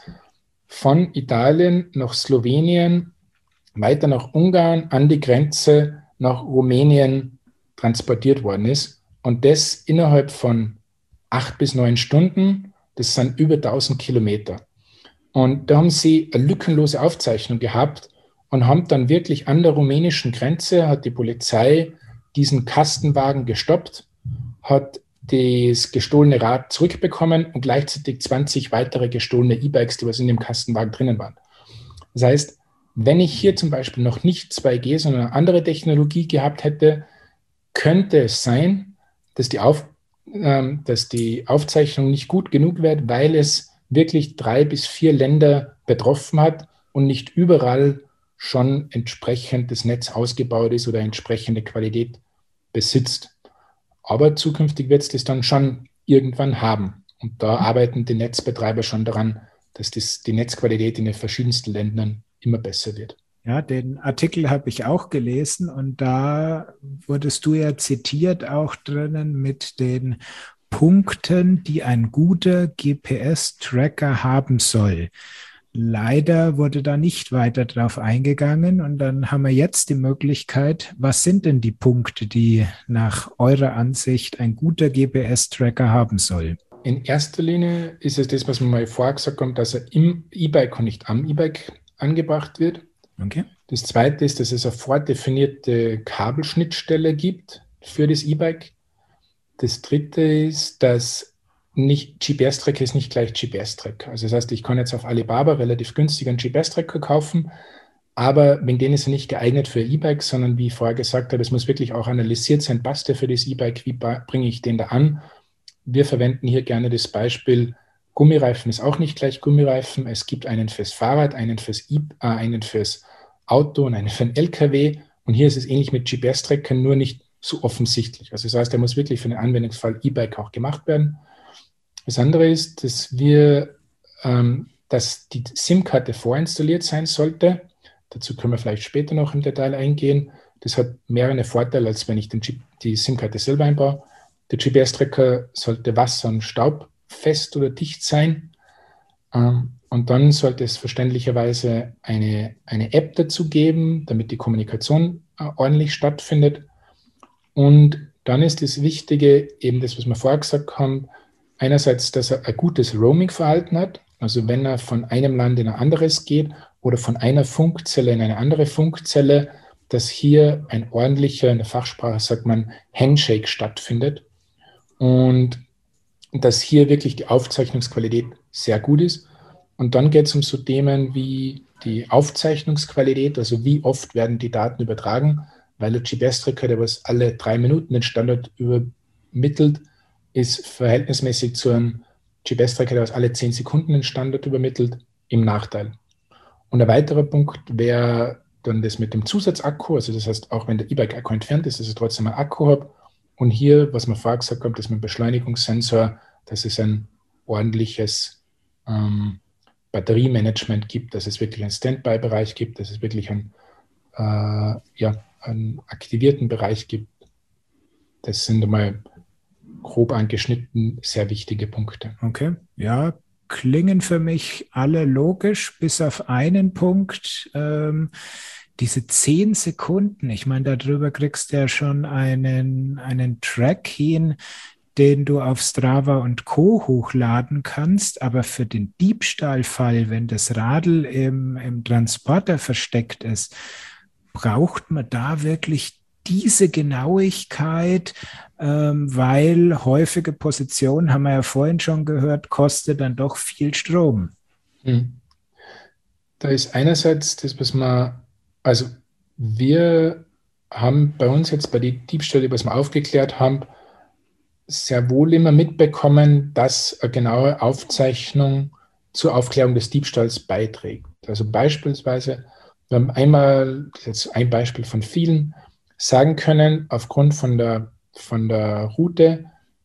von Italien nach Slowenien, weiter nach Ungarn, an die Grenze nach Rumänien transportiert worden ist. Und das innerhalb von acht bis neun Stunden, das sind über tausend Kilometer. Und da haben sie eine lückenlose Aufzeichnung gehabt und haben dann wirklich an der rumänischen Grenze, hat die Polizei diesen Kastenwagen gestoppt, hat das gestohlene Rad zurückbekommen und gleichzeitig zwanzig weitere gestohlene E-Bikes, die was in dem Kastenwagen drinnen waren. Das heißt, wenn ich hier zum Beispiel noch nicht zwei G, sondern eine andere Technologie gehabt hätte, könnte es sein, dass die, Auf, äh, dass die Aufzeichnung nicht gut genug wird, weil es wirklich drei bis vier Länder betroffen hat und nicht überall schon entsprechend das Netz ausgebaut ist oder entsprechende Qualität besitzt. Aber zukünftig wird es das dann schon irgendwann haben. Und da arbeiten die Netzbetreiber schon daran, dass das, die Netzqualität in den verschiedensten Ländern immer besser wird. Ja, den Artikel habe ich auch gelesen und da wurdest du ja zitiert auch drinnen mit den Punkten, die ein guter G P S-Tracker haben soll. Leider wurde da nicht weiter drauf eingegangen und dann haben wir jetzt die Möglichkeit, was sind denn die Punkte, die nach eurer Ansicht ein guter G P S-Tracker haben soll? In erster Linie ist es das, was wir mal vorher gesagt haben, dass er im E-Bike und nicht am E-Bike angebracht wird. Okay. Das zweite ist, dass es eine vordefinierte Kabelschnittstelle gibt für das E-Bike. Das dritte ist, dass nicht G P S-Tracker ist nicht gleich G P S-Tracker. Also das heißt, ich kann jetzt auf Alibaba relativ günstig einen G P S-Tracker kaufen, aber wegen denen ist er nicht geeignet für E-Bikes, sondern wie ich vorher gesagt habe, es muss wirklich auch analysiert sein, passt der für das E-Bike, wie bringe ich den da an? Wir verwenden hier gerne das Beispiel, Gummireifen ist auch nicht gleich Gummireifen. Es gibt einen fürs Fahrrad, einen fürs, e- äh, einen fürs Auto und einen für den L K W. Und hier ist es ähnlich mit G P S-Trackern, nur nicht so offensichtlich. Also das heißt, der muss wirklich für den Anwendungsfall E-Bike auch gemacht werden. Das andere ist, dass wir, ähm, dass die SIM-Karte vorinstalliert sein sollte. Dazu können wir vielleicht später noch im Detail eingehen. Das hat mehrere Vorteile, als wenn ich den Chip, die SIM-Karte selber einbaue. Der G P S-Tracker sollte wasser- und staubfest oder dicht sein. Ähm, und dann sollte es verständlicherweise eine, eine App dazu geben, damit die Kommunikation äh, ordentlich stattfindet. Und dann ist das Wichtige, eben das, was wir vorher gesagt haben, einerseits, dass er ein gutes Roaming-Verhalten hat, also wenn er von einem Land in ein anderes geht oder von einer Funkzelle in eine andere Funkzelle, dass hier ein ordentlicher, in der Fachsprache sagt man, Handshake stattfindet und dass hier wirklich die Aufzeichnungsqualität sehr gut ist. Und dann geht es um so Themen wie die Aufzeichnungsqualität, also wie oft werden die Daten übertragen, weil der G P S-Tracker, der was alle drei Minuten den Standort übermittelt, ist verhältnismäßig zu einem G P S-Tracker, der was alle zehn Sekunden den Standort übermittelt, im Nachteil. Und ein weiterer Punkt wäre dann das mit dem Zusatzakku, also das heißt, auch wenn der E-Bike-Akku entfernt ist, dass ich trotzdem einen Akku habe. Und hier, was man vorher gesagt hat, das mit dem Beschleunigungssensor, dass es ein ordentliches ähm, Batteriemanagement gibt, dass es wirklich einen Standby-Bereich gibt, dass es wirklich einen, äh, ja, einen aktivierten Bereich gibt. Das sind einmal grob angeschnitten sehr wichtige Punkte. Okay, ja, klingen für mich alle logisch, bis auf einen Punkt. Ähm, diese zehn Sekunden, ich meine, darüber kriegst du ja schon einen, einen Track hin, den du auf Strava und Co. hochladen kannst, aber für den Diebstahlfall, wenn das Radl im, im Transporter versteckt ist, braucht man da wirklich diese Genauigkeit, ähm, weil häufige Position, haben wir ja vorhin schon gehört, kostet dann doch viel Strom. Hm. Da ist einerseits das, was man, also wir haben bei uns jetzt bei den Diebstählen, was wir aufgeklärt haben, sehr wohl immer mitbekommen, dass eine genaue Aufzeichnung zur Aufklärung des Diebstahls beiträgt. Also beispielsweise, wir haben einmal, das ist jetzt ein Beispiel von vielen, sagen können, aufgrund von der, von der Route,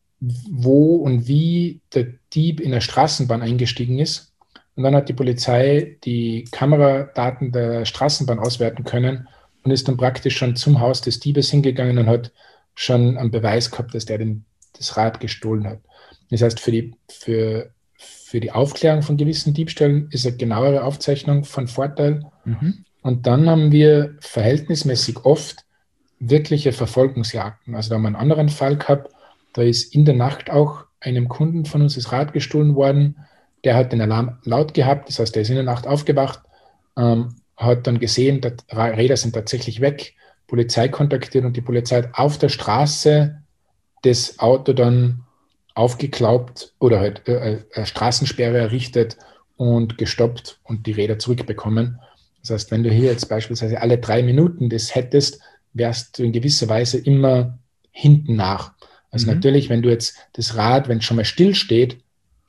wo und wie der Dieb in der Straßenbahn eingestiegen ist. Und dann hat die Polizei die Kameradaten der Straßenbahn auswerten können und ist dann praktisch schon zum Haus des Diebes hingegangen und hat schon einen Beweis gehabt, dass der den, das Rad gestohlen hat. Das heißt, für die, für, für die Aufklärung von gewissen Diebstählen ist eine genauere Aufzeichnung von Vorteil. Mhm. Und dann haben wir verhältnismäßig oft wirkliche Verfolgungsjagden. Also da haben wir einen anderen Fall gehabt, da ist in der Nacht auch einem Kunden von uns das Rad gestohlen worden, der hat den Alarm laut gehabt, das heißt, der ist in der Nacht aufgewacht, ähm, hat dann gesehen, die Räder sind tatsächlich weg, Polizei kontaktiert und die Polizei hat auf der Straße das Auto dann aufgeklaubt oder halt äh, eine Straßensperre errichtet und gestoppt und die Räder zurückbekommen. Das heißt, wenn du hier jetzt beispielsweise alle drei Minuten das hättest, wärst du in gewisser Weise immer hinten nach. Also mhm. natürlich, wenn du jetzt das Rad, wenn es schon mal still steht,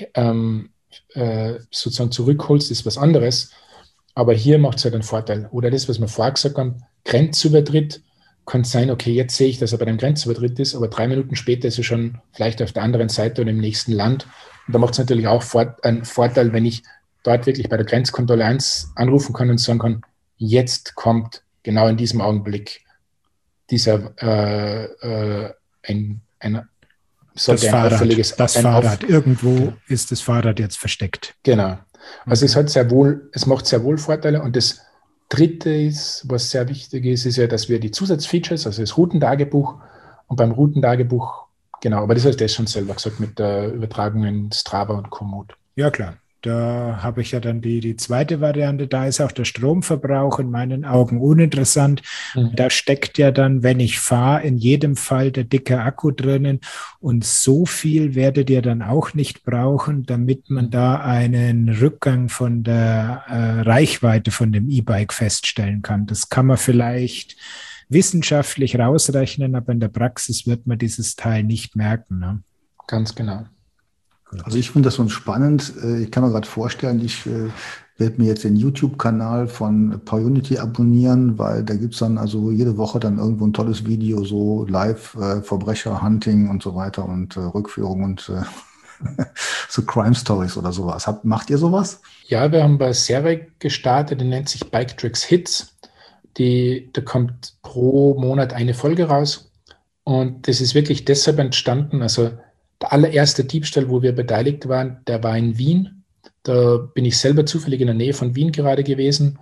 ähm, äh, sozusagen zurückholst, ist was anderes. Aber hier macht es halt einen Vorteil. Oder das, was wir vorher gesagt haben, Grenzübertritt, kann sein, okay, jetzt sehe ich, dass er bei einem Grenzübertritt ist, aber drei Minuten später ist er schon vielleicht auf der anderen Seite oder im nächsten Land. Und da macht es natürlich auch fort, einen Vorteil, wenn ich dort wirklich bei der Grenzkontrolle eins anrufen kann und sagen kann, jetzt kommt genau in diesem Augenblick dieser äh, äh, ein, ein, das ein Fahrrad, das ein Fahrrad. Auf, Irgendwo ja. ist das Fahrrad jetzt versteckt. Genau. Also okay. es hat sehr wohl, es macht sehr wohl Vorteile. Und das Dritte ist, was sehr wichtig ist, ist ja, dass wir die Zusatzfeatures, also das Routentagebuch und beim Routentagebuch, genau, aber das hast du jetzt schon selber gesagt mit der Übertragung in Strava und Komoot. Ja, klar. Da habe ich ja dann die, die zweite Variante, da ist auch der Stromverbrauch in meinen Augen uninteressant. Mhm. Da steckt ja dann, wenn ich fahre, in jedem Fall der dicke Akku drinnen und so viel werdet ihr dann auch nicht brauchen, damit man da einen Rückgang von der äh, Reichweite von dem E-Bike feststellen kann. Das kann man vielleicht wissenschaftlich rausrechnen, aber in der Praxis wird man dieses Teil nicht merken. Ne? Ganz genau. Also ich finde das schon spannend. Ich kann mir gerade vorstellen, ich äh, werde mir jetzt den YouTube-Kanal von PowerUnity abonnieren, weil da gibt's dann also jede Woche dann irgendwo ein tolles Video, so live äh, Verbrecher, Hunting und so weiter und äh, Rückführung und äh, so Crime Stories oder sowas. Habt, macht ihr sowas? Ja, wir haben bei Serie gestartet, die nennt sich Bike Tricks Hits. die, da kommt pro Monat eine Folge raus. Und das ist wirklich deshalb entstanden. Also der allererste Diebstahl, wo wir beteiligt waren, der war in Wien. Da bin ich selber zufällig in der Nähe von Wien gerade gewesen.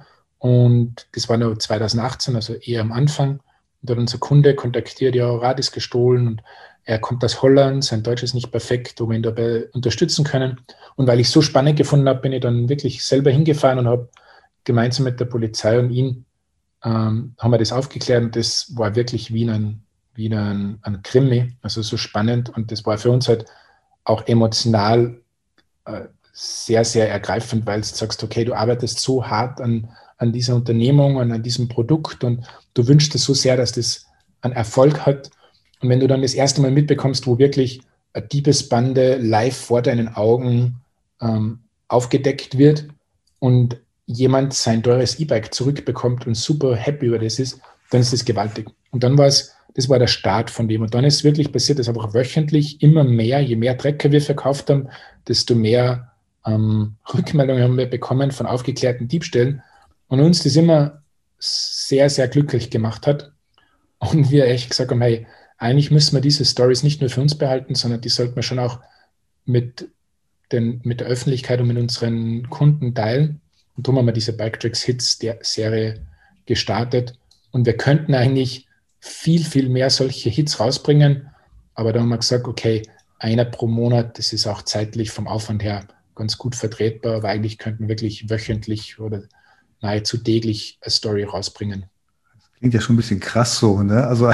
Und das war noch zwanzig achtzehn, also eher am Anfang. Und da hat unser Kunde kontaktiert, ja, Rad ist gestohlen und er kommt aus Holland, sein Deutsch ist nicht perfekt, ob wir ihn dabei unterstützen können. Und weil ich so spannend gefunden habe, bin ich dann wirklich selber hingefahren und habe gemeinsam mit der Polizei und ihm ähm, haben wir das aufgeklärt. Und das war wirklich wie ein, wie ein, ein Krimi, also so spannend. Und das war für uns halt auch emotional äh, sehr, sehr ergreifend, weil du sagst, okay, du arbeitest so hart an, an dieser Unternehmung und an diesem Produkt und du wünschst es so sehr, dass das einen Erfolg hat. Und wenn du dann das erste Mal mitbekommst, wo wirklich eine Diebesbande live vor deinen Augen ähm, aufgedeckt wird und jemand sein teures E-Bike zurückbekommt und super happy über das ist, dann ist das gewaltig. Und dann war es, das war der Start von dem. Und dann ist wirklich passiert, dass einfach wöchentlich immer mehr, je mehr Trecker wir verkauft haben, desto mehr ähm, Rückmeldungen haben wir bekommen von aufgeklärten Diebstählen. Und uns das immer sehr, sehr glücklich gemacht hat. Und wir echt gesagt haben, hey, eigentlich müssen wir diese Stories nicht nur für uns behalten, sondern die sollten wir schon auch mit, den, mit der Öffentlichkeit und mit unseren Kunden teilen. Und darum haben wir diese Bike Tricks Hits der Serie gestartet. Und wir könnten eigentlich viel, viel mehr solche Hits rausbringen. Aber da haben wir gesagt, okay, einer pro Monat, das ist auch zeitlich vom Aufwand her ganz gut vertretbar. Aber eigentlich könnten wir wirklich wöchentlich oder nahezu täglich eine Story rausbringen. Klingt ja schon ein bisschen krass so, ne? Also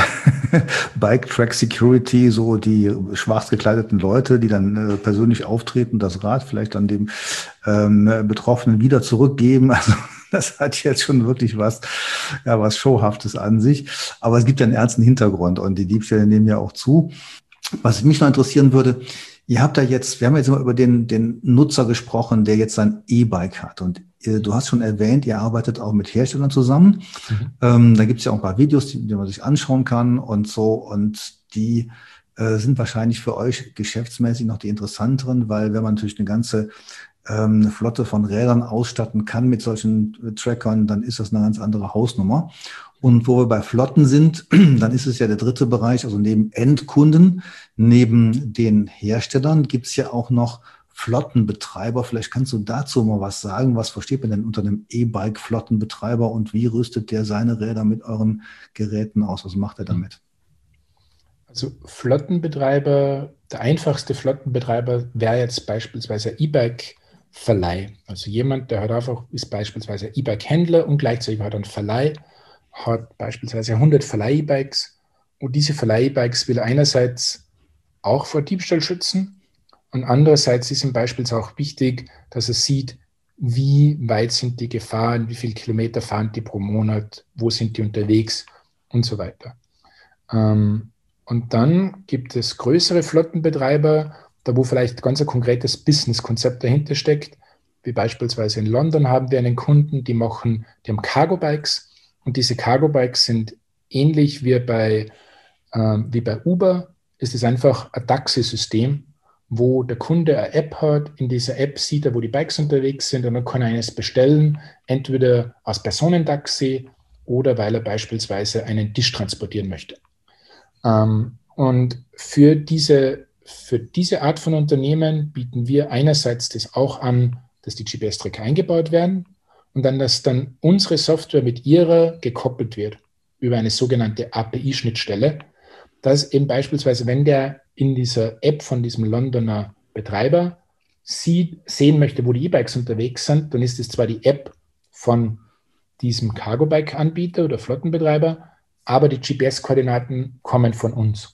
Bike Track Security, so die schwarz gekleideten Leute, die dann äh, persönlich auftreten, das Rad vielleicht dann dem ähm, Betroffenen wieder zurückgeben. Also das hat jetzt schon wirklich was, ja, was Showhaftes an sich. Aber es gibt ja einen ernsten Hintergrund und die Diebstähle nehmen ja auch zu. Was mich noch interessieren würde, ihr habt da jetzt, wir haben jetzt immer über den, den Nutzer gesprochen, der jetzt sein E-Bike hat. Und ihr, du hast schon erwähnt, ihr arbeitet auch mit Herstellern zusammen. Mhm. Ähm, da gibt es ja auch ein paar Videos, die, die man sich anschauen kann und so. Und die äh, sind wahrscheinlich für euch geschäftsmäßig noch die interessanteren, weil wenn man natürlich eine ganze ähm, eine Flotte von Rädern ausstatten kann mit solchen äh, Trackern, dann ist das eine ganz andere Hausnummer. Und wo wir bei Flotten sind, dann ist es ja der dritte Bereich, also neben Endkunden, neben den Herstellern gibt es ja auch noch Flottenbetreiber. Vielleicht kannst du dazu mal was sagen. Was versteht man denn unter einem E-Bike-Flottenbetreiber und wie rüstet der seine Räder mit euren Geräten aus? Was macht er damit? Also Flottenbetreiber, der einfachste Flottenbetreiber wäre jetzt beispielsweise E-Bike-Verleih. Also jemand, der hat einfach, ist beispielsweise E-Bike-Händler und gleichzeitig hat einen Verleih, hat beispielsweise hundert Verleih-E-Bikes und diese Verleih-E-Bikes will er einerseits auch vor Diebstahl schützen und andererseits ist ihm beispielsweise auch wichtig, dass er sieht, wie weit sind die gefahren, wie viele Kilometer fahren die pro Monat, wo sind die unterwegs und so weiter. Ähm, und dann gibt es größere Flottenbetreiber, da wo vielleicht ganz ein konkretes Businesskonzept dahinter steckt, wie beispielsweise in London haben wir einen Kunden, die machen, die haben Cargo-Bikes. Und diese Cargo-Bikes sind ähnlich wie bei, äh, wie bei Uber, ist es einfach ein Taxisystem, wo der Kunde eine App hat. In dieser App sieht er, wo die Bikes unterwegs sind und dann kann er eines bestellen, entweder als Personentaxi oder weil er beispielsweise einen Tisch transportieren möchte. Ähm, und für diese, für diese Art von Unternehmen bieten wir einerseits das auch an, dass die G P S-Tracker eingebaut werden, und dann, dass dann unsere Software mit ihrer gekoppelt wird über eine sogenannte A P I-Schnittstelle, dass eben beispielsweise, wenn der in dieser App von diesem Londoner Betreiber sieht, sehen möchte, wo die E-Bikes unterwegs sind, dann ist es zwar die App von diesem Cargo-Bike-Anbieter oder Flottenbetreiber, aber die G P S-Koordinaten kommen von uns.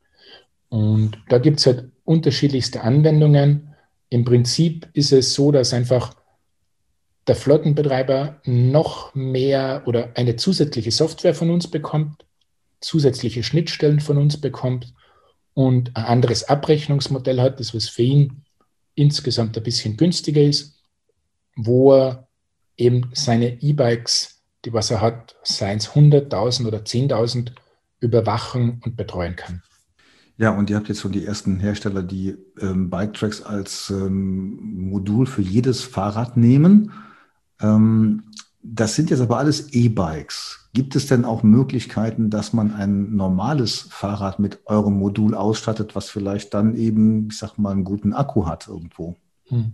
Und da gibt es halt unterschiedlichste Anwendungen. Im Prinzip ist es so, dass einfach der Flottenbetreiber noch mehr oder eine zusätzliche Software von uns bekommt, zusätzliche Schnittstellen von uns bekommt und ein anderes Abrechnungsmodell hat, das was für ihn insgesamt ein bisschen günstiger ist, wo er eben seine E-Bikes, die was er hat, seien es hunderttausend oder zehntausend, überwachen und betreuen kann. Ja, und ihr habt jetzt schon die ersten Hersteller, die ähm, Bike-Tracks als ähm, Modul für jedes Fahrrad nehmen. Ähm, das sind jetzt aber alles E-Bikes. Gibt es denn auch Möglichkeiten, dass man ein normales Fahrrad mit eurem Modul ausstattet, was vielleicht dann eben, ich sag mal, einen guten Akku hat irgendwo? Hm.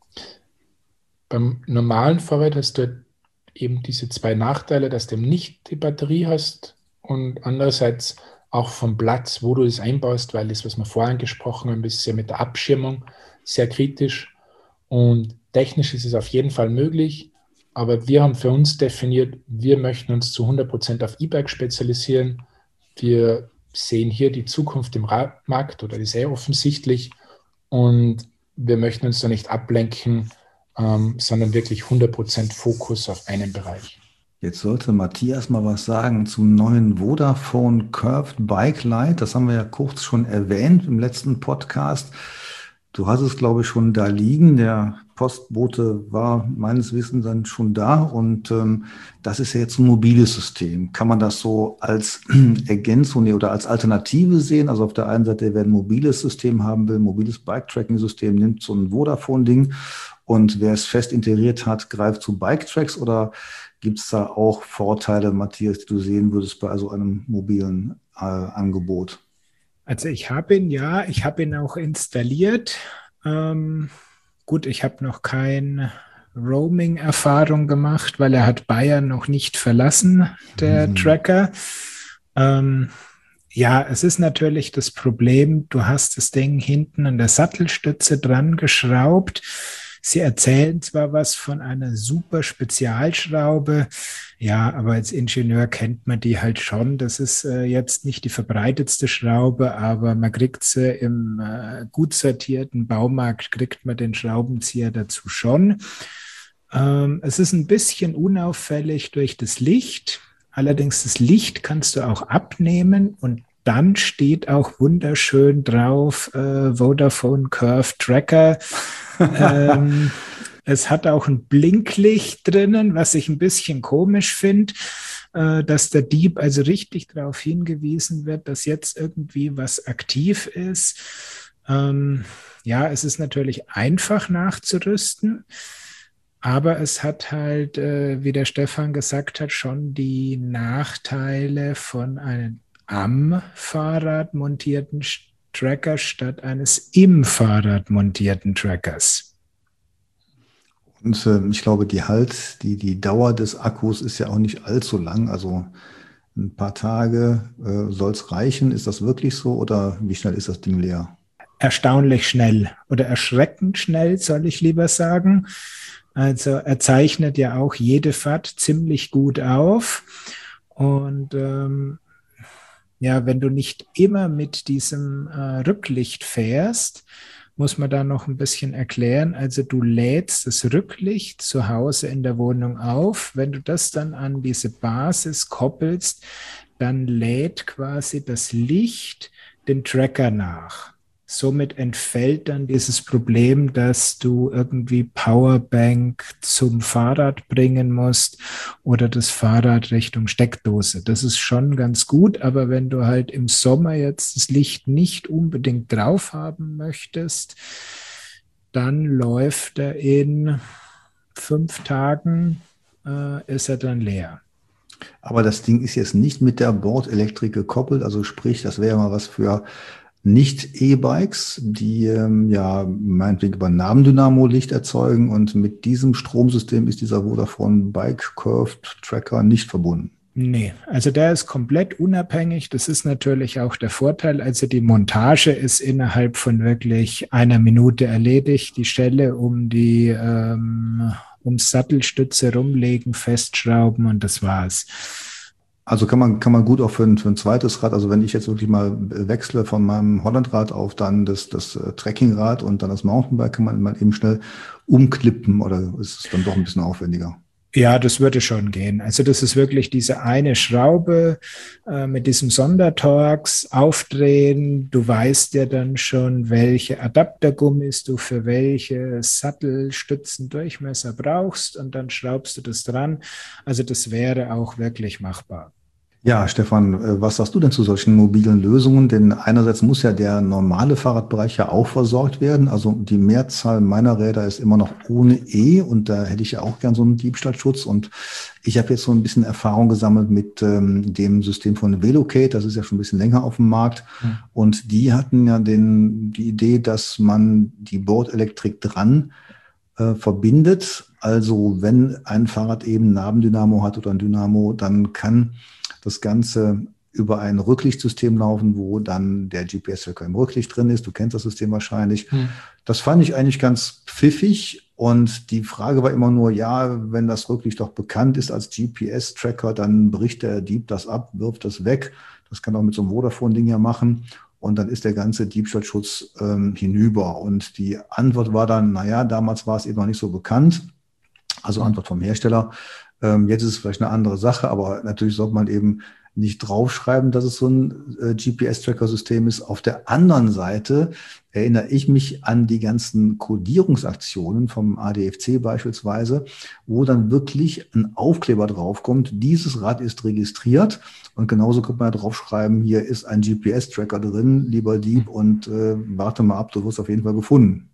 Beim normalen Fahrrad hast du eben diese zwei Nachteile, dass du nicht die Batterie hast und andererseits auch vom Platz, wo du es einbaust, weil das, was wir vorhin gesprochen haben, ist ja mit der Abschirmung sehr kritisch. Und technisch ist es auf jeden Fall möglich, aber wir haben für uns definiert, wir möchten uns zu hundert Prozent auf E-Bike spezialisieren. Wir sehen hier die Zukunft im Radmarkt oder ist sehr offensichtlich und wir möchten uns da nicht ablenken, ähm, sondern wirklich hundert Prozent Fokus auf einen Bereich. Jetzt sollte Matthias mal was sagen zum neuen Vodafone Curved Bike Lite. Das haben wir ja kurz schon erwähnt im letzten Podcast. Du hast es, glaube ich, schon da liegen. Der Postbote war meines Wissens dann schon da. Und ähm, das ist ja jetzt ein mobiles System. Kann man das so als Ergänzung oder als Alternative sehen? Also auf der einen Seite, wer ein mobiles System haben will, ein mobiles Bike-Tracking-System, nimmt so ein Vodafone-Ding. Und wer es fest integriert hat, greift zu Bike-Tracks. Oder gibt es da auch Vorteile, Matthias, die du sehen würdest bei so einem mobilen äh, Angebot? Also ich habe ihn, ja, ich habe ihn auch installiert. Ähm, gut, ich habe noch keine Roaming-Erfahrung gemacht, weil er hat Bayern noch nicht verlassen, der mhm. Tracker. Ähm, ja, es ist natürlich das Problem, du hast das Ding hinten an der Sattelstütze dran geschraubt. Sie erzählen zwar was von einer super Spezialschraube, ja, aber als Ingenieur kennt man die halt schon. Das ist äh, jetzt nicht die verbreitetste Schraube, aber man kriegt sie im äh, gut sortierten Baumarkt, kriegt man den Schraubenzieher dazu schon. Ähm, es ist ein bisschen unauffällig durch das Licht. Allerdings das Licht kannst du auch abnehmen und dann steht auch wunderschön drauf äh, Vodafone Curve Tracker. ähm, es hat auch ein Blinklicht drinnen, was ich ein bisschen komisch finde, äh, dass der Dieb also richtig darauf hingewiesen wird, dass jetzt irgendwie was aktiv ist. Ähm, ja, es ist natürlich einfach nachzurüsten, aber es hat halt, äh, wie der Stefan gesagt hat, schon die Nachteile von einem am Fahrrad montierten Tracker statt eines im Fahrrad montierten Trackers. Und äh, ich glaube, die Halt, die, die Dauer des Akkus ist ja auch nicht allzu lang. Also ein paar Tage äh, soll es reichen. Ist das wirklich so oder wie schnell ist das Ding leer? Erstaunlich schnell oder erschreckend schnell, soll ich lieber sagen. Also er zeichnet ja auch jede Fahrt ziemlich gut auf. Und ähm, ja, wenn du nicht immer mit diesem äh, Rücklicht fährst, muss man da noch ein bisschen erklären. Also du lädst das Rücklicht zu Hause in der Wohnung auf. Wenn du das dann an diese Basis koppelst, dann lädt quasi das Licht den Tracker nach. Somit entfällt dann dieses Problem, dass du irgendwie Powerbank zum Fahrrad bringen musst oder das Fahrrad Richtung Steckdose. Das ist schon ganz gut, aber wenn du halt im Sommer jetzt das Licht nicht unbedingt drauf haben möchtest, dann läuft er in fünf Tagen, äh, ist er dann leer. Aber das Ding ist jetzt nicht mit der Bordelektrik gekoppelt, also sprich, das wäre mal was für Nicht-E-Bikes, die ähm, ja meinetwegen über Nabendynamo Licht erzeugen und mit diesem Stromsystem ist dieser Vodafone Bike Curved Tracker nicht verbunden. Nee, also der ist komplett unabhängig. Das ist natürlich auch der Vorteil. Also die Montage ist innerhalb von wirklich einer Minute erledigt. Die Stelle um die ähm, ums Sattelstütze rumlegen, festschrauben und das war's. Also kann man, kann man gut auch für ein, für ein zweites Rad, also wenn ich jetzt wirklich mal wechsle von meinem Hollandrad auf dann das, das Trekkingrad und dann das Mountainbike, kann man mal eben schnell umklippen oder ist es dann doch ein bisschen aufwendiger? Ja, das würde schon gehen. Also das ist wirklich diese eine Schraube äh, mit diesem Sondertorx aufdrehen. Du weißt ja dann schon, welche Adaptergummis du für welche Sattelstützendurchmesser brauchst und dann schraubst du das dran. Also das wäre auch wirklich machbar. Ja, Stefan, was sagst du denn zu solchen mobilen Lösungen? Denn einerseits muss ja der normale Fahrradbereich ja auch versorgt werden. Also die Mehrzahl meiner Räder ist immer noch ohne E und da hätte ich ja auch gern so einen Diebstahlschutz. Und ich habe jetzt so ein bisschen Erfahrung gesammelt mit ähm, dem System von Velocate. Das ist ja schon ein bisschen länger auf dem Markt. Mhm. Und die hatten ja den, die Idee, dass man die Bordelektrik dran äh, verbindet. Also wenn ein Fahrrad eben ein Nabendynamo hat oder ein Dynamo, dann kann das Ganze über ein Rücklichtsystem laufen, wo dann der G P S-Tracker im Rücklicht drin ist. Du kennst das System wahrscheinlich. Hm. Das fand ich eigentlich ganz pfiffig. Und die Frage war immer nur, ja, wenn das Rücklicht doch bekannt ist als G P S-Tracker, dann bricht der Dieb das ab, wirft das weg. Das kann auch mit so einem Vodafone-Ding ja machen. Und dann ist der ganze Diebstahlschutz ähm, hinüber. Und die Antwort war dann, naja, damals war es eben noch nicht so bekannt. Also Antwort vom Hersteller. Ähm, jetzt ist es vielleicht eine andere Sache, aber natürlich sollte man eben nicht draufschreiben, dass es so ein äh, G P S-Tracker-System ist. Auf der anderen Seite erinnere ich mich an die ganzen Codierungsaktionen vom A D F C beispielsweise, wo dann wirklich ein Aufkleber draufkommt, dieses Rad ist registriert. Und genauso könnte man ja draufschreiben, hier ist ein G P S-Tracker drin, lieber Dieb, und äh, warte mal ab, du wirst auf jeden Fall gefunden.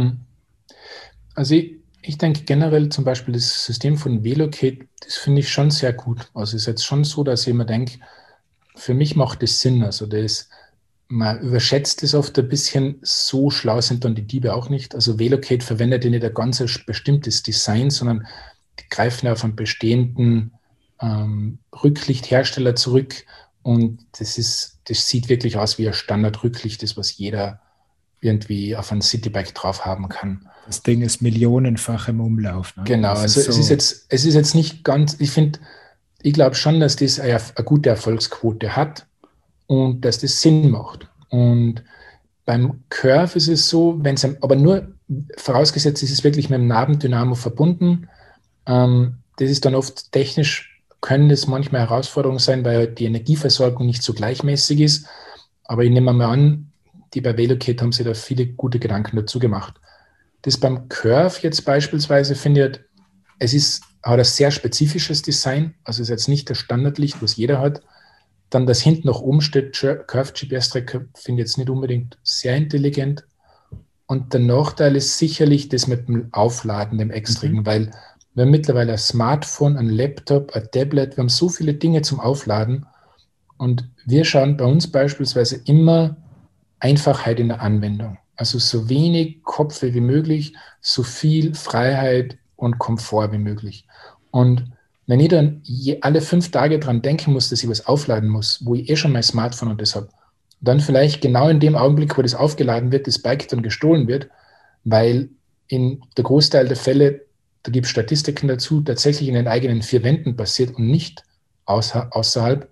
Also ich Ich denke generell zum Beispiel das System von Velocate, das finde ich schon sehr gut. Also es ist jetzt schon so, dass ich immer denke, für mich macht das Sinn. Also das, man überschätzt es oft ein bisschen, so schlau sind dann die Diebe auch nicht. Also Velocate verwendet ja nicht ein ganz bestimmtes Design, sondern die greifen auf einen bestehenden ähm, Rücklichthersteller zurück und das ist, das sieht wirklich aus wie ein Standard-Rücklicht, das was jeder irgendwie auf ein Citybike drauf haben kann. Das Ding ist millionenfach im Umlauf. Ne? Genau, das also ist so. es ist jetzt, es ist jetzt nicht ganz, ich finde, ich glaube schon, dass das eine, eine gute Erfolgsquote hat und dass das Sinn macht. Und beim Curve ist es so, wenn es, aber nur vorausgesetzt, es ist wirklich mit dem Nabendynamo verbunden. Ähm, das ist dann oft technisch, können das manchmal Herausforderungen sein, weil die Energieversorgung nicht so gleichmäßig ist. Aber ich nehme mal an, die bei Velocate haben sich da viele gute Gedanken dazu gemacht. Das beim Curve jetzt beispielsweise finde ich, es ist, hat ein sehr spezifisches Design, also ist jetzt nicht das Standardlicht, was jeder hat. Dann, dass hinten noch oben steht, Curve G P S-Tracker, finde ich jetzt nicht unbedingt sehr intelligent. Und der Nachteil ist sicherlich das mit dem Aufladen, dem Extrigen, mhm. weil wir haben mittlerweile ein Smartphone, ein Laptop, ein Tablet, wir haben so viele Dinge zum Aufladen und wir schauen bei uns beispielsweise immer Einfachheit in der Anwendung. Also so wenig Kopfweh wie möglich, so viel Freiheit und Komfort wie möglich. Und wenn ich dann je, alle fünf Tage dran denken muss, dass ich was aufladen muss, wo ich eh schon mein Smartphone und das habe, dann vielleicht genau in dem Augenblick, wo das aufgeladen wird, das Bike dann gestohlen wird, weil in der Großteil der Fälle, da gibt es Statistiken dazu, tatsächlich in den eigenen vier Wänden passiert und nicht außer, außerhalb,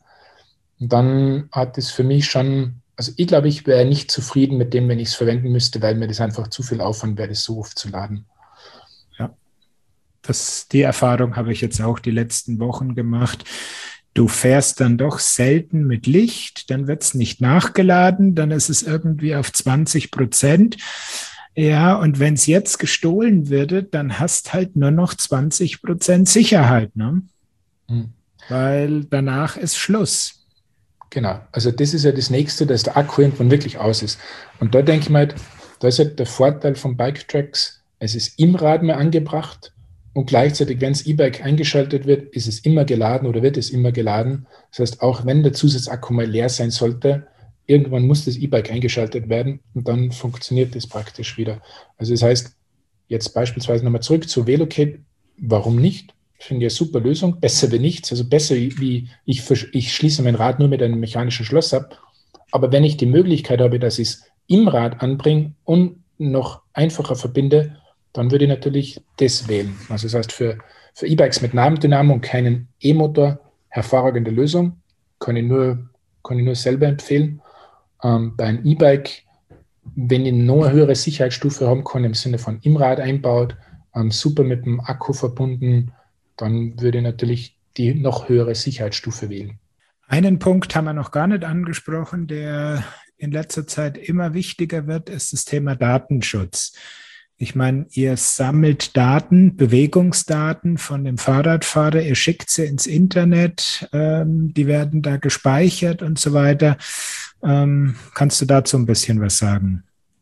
dann hat das für mich schon, also ich glaube, ich wäre nicht zufrieden mit dem, wenn ich es verwenden müsste, weil mir das einfach zu viel Aufwand wäre, das so oft zu laden. Ja, das, die Erfahrung habe ich jetzt auch die letzten Wochen gemacht. Du fährst dann doch selten mit Licht, dann wird es nicht nachgeladen, dann ist es irgendwie auf zwanzig Prozent. Ja, und wenn es jetzt gestohlen würde, dann hast halt nur noch zwanzig Prozent Sicherheit, ne? Hm. Weil danach ist Schluss. Genau, also das ist ja das Nächste, dass der Akku irgendwann wirklich aus ist. Und da denke ich mir halt, da ist halt der Vorteil von Bike-Tracks, es ist im Rad mehr angebracht und gleichzeitig, wenn das E-Bike eingeschaltet wird, ist es immer geladen oder wird es immer geladen. Das heißt, auch wenn der Zusatzakku mal leer sein sollte, irgendwann muss das E-Bike eingeschaltet werden und dann funktioniert das praktisch wieder. Also das heißt, jetzt beispielsweise nochmal zurück zu Velocate, warum nicht? Ich finde ja super Lösung, besser wie nichts, also besser wie ich, ich schließe mein Rad nur mit einem mechanischen Schloss ab, aber wenn ich die Möglichkeit habe, dass ich es im Rad anbringe und noch einfacher verbinde, dann würde ich natürlich das wählen. Also das heißt, für, für E-Bikes mit Nabendynamo und keinen E-Motor, hervorragende Lösung, kann ich nur, kann ich nur selber empfehlen. Ähm, bei einem E-Bike, wenn ich noch eine höhere Sicherheitsstufe haben kann, im Sinne von im Rad einbaut, ähm, super mit dem Akku verbunden, dann würde ich natürlich die noch höhere Sicherheitsstufe wählen. Einen Punkt haben wir noch gar nicht angesprochen, der in letzter Zeit immer wichtiger wird, ist das Thema Datenschutz. Ich meine, ihr sammelt Daten, Bewegungsdaten von dem Fahrradfahrer, ihr schickt sie ins Internet, ähm, die werden da gespeichert und so weiter. Ähm, kannst du dazu ein bisschen was sagen?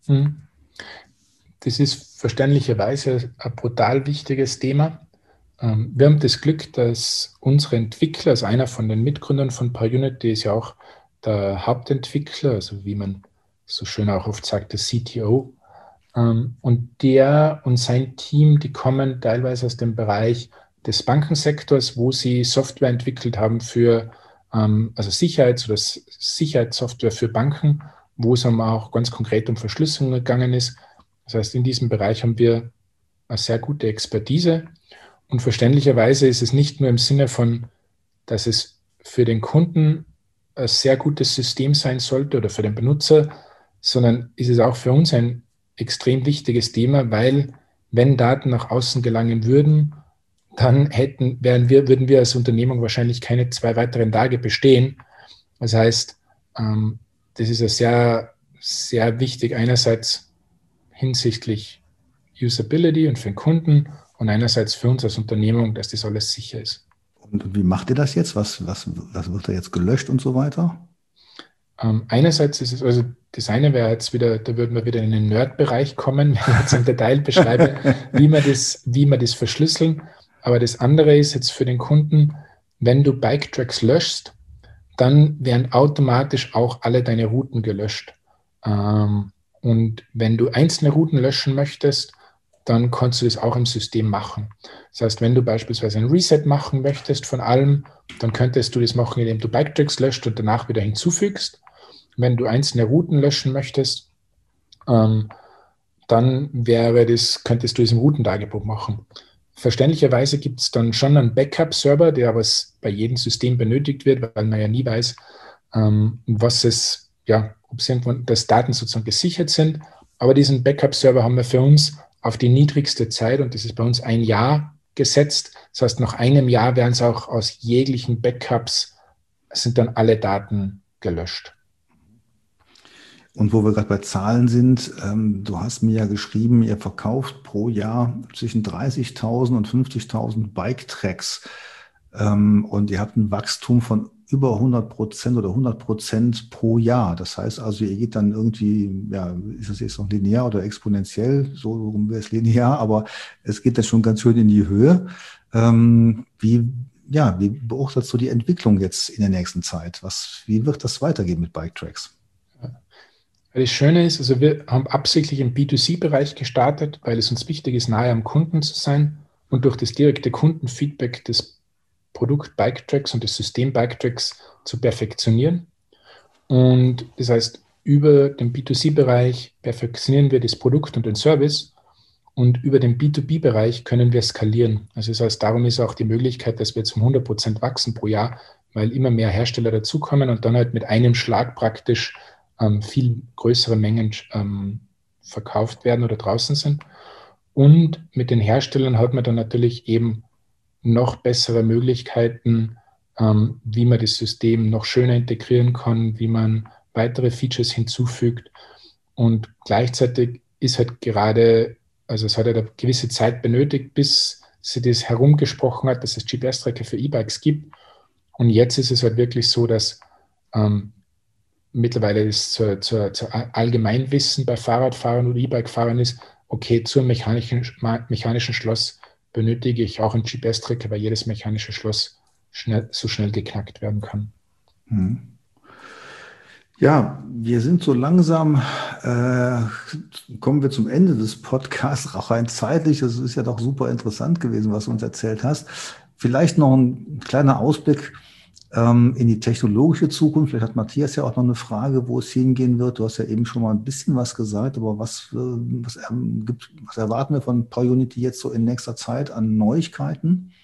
Das ist verständlicherweise ein brutal wichtiges Thema. Ähm, wir haben das Glück, dass unsere Entwickler, also einer von den Mitgründern von PowerUnity ist ja auch der Hauptentwickler, also wie man so schön auch oft sagt, der C T O. Um, und der und sein Team, die kommen teilweise aus dem Bereich des Bankensektors, wo sie Software entwickelt haben für um, also Sicherheits- oder Sicherheitssoftware für Banken, wo es auch ganz konkret um Verschlüsselung gegangen ist. Das heißt, in diesem Bereich haben wir eine sehr gute Expertise. Und verständlicherweise ist es nicht nur im Sinne von, dass es für den Kunden ein sehr gutes System sein sollte oder für den Benutzer, sondern ist es auch für uns ein extrem wichtiges Thema, weil wenn Daten nach außen gelangen würden, dann hätten, wären wir, würden wir als Unternehmung wahrscheinlich keine zwei weiteren Tage bestehen. Das heißt, ähm, das ist ja sehr, sehr wichtig, einerseits hinsichtlich Usability und für den Kunden und einerseits für uns als Unternehmung, dass das alles sicher ist. Und wie macht ihr das jetzt? Was, was, was wird da jetzt gelöscht und so weiter? Ähm, einerseits ist es, also das eine wäre jetzt wieder, da würden wir wieder in den Nerd-Bereich kommen, wenn ich jetzt im Detail beschreibe, wie wir das, wie wir das verschlüsseln. Aber das andere ist jetzt für den Kunden, wenn du Bike-Tracks löschst, dann werden automatisch auch alle deine Routen gelöscht. Ähm, und wenn du einzelne Routen löschen möchtest, dann kannst du das auch im System machen. Das heißt, wenn du beispielsweise ein Reset machen möchtest von allem, dann könntest du das machen, indem du Bike-Tracks löscht und danach wieder hinzufügst. Wenn du einzelne Routen löschen möchtest, ähm, dann wäre das, könntest du es im Routentagebuch machen. Verständlicherweise gibt es dann schon einen Backup-Server, der aber bei jedem System benötigt wird, weil man ja nie weiß, ähm, was es, ja, ob es irgendwann, dass Daten sozusagen gesichert sind. Aber diesen Backup-Server haben wir für uns auf die niedrigste Zeit, und das ist bei uns ein Jahr gesetzt. Das heißt, nach einem Jahr werden es auch aus jeglichen Backups, sind dann alle Daten gelöscht. Und wo wir gerade bei Zahlen sind, ähm, du hast mir ja geschrieben, ihr verkauft pro Jahr zwischen dreißigtausend und fünfzigtausend Bike-Tracks ähm, und ihr habt ein Wachstum von über hundert Prozent oder hundert Prozent pro Jahr. Das heißt also, ihr geht dann irgendwie, ja, ist das jetzt noch linear oder exponentiell? So rum wäre es linear, aber es geht dann schon ganz schön in die Höhe. Ähm, wie, ja, wie beurteilst du die Entwicklung jetzt in der nächsten Zeit? Was, wie wird das weitergehen mit Bike-Tracks? Das Schöne ist, also wir haben absichtlich im B zwei C-Bereich gestartet, weil es uns wichtig ist, nahe am Kunden zu sein und durch das direkte Kundenfeedback des Produkt Bike-Tracks und das System Bike-Tracks zu perfektionieren. Und das heißt, über den B zwei C-Bereich perfektionieren wir das Produkt und den Service und über den B zwei B-Bereich können wir skalieren. Also das heißt, darum ist auch die Möglichkeit, dass wir jetzt um hundert Prozent wachsen pro Jahr, weil immer mehr Hersteller dazukommen und dann halt mit einem Schlag praktisch viel größere Mengen ähm, verkauft werden oder draußen sind. Und mit den Herstellern hat man dann natürlich eben noch bessere Möglichkeiten, ähm, wie man das System noch schöner integrieren kann, wie man weitere Features hinzufügt. Und gleichzeitig ist halt gerade, also es hat halt eine gewisse Zeit benötigt, bis sie das herumgesprochen hat, dass es G P S-Tracker für E-Bikes gibt. Und jetzt ist es halt wirklich so, dass ähm, mittlerweile das zur, zur, zur Allgemeinwissen bei Fahrradfahrern oder E-Bike-Fahrern ist, okay, zum mechanischen, mechanischen Schloss benötige ich auch einen G P S-Tracker, weil jedes mechanische Schloss schnell, so schnell geknackt werden kann. Hm. Ja, wir sind so langsam, äh, kommen wir zum Ende des Podcasts, auch rein zeitlich. Das ist ja doch super interessant gewesen, was du uns erzählt hast. Vielleicht noch ein kleiner Ausblick in die technologische Zukunft. Vielleicht hat Matthias ja auch noch eine Frage, wo es hingehen wird. Du hast ja eben schon mal ein bisschen was gesagt, aber was, was, ähm, gibt, was erwarten wir von PowerUnity jetzt so in nächster Zeit an Neuigkeiten?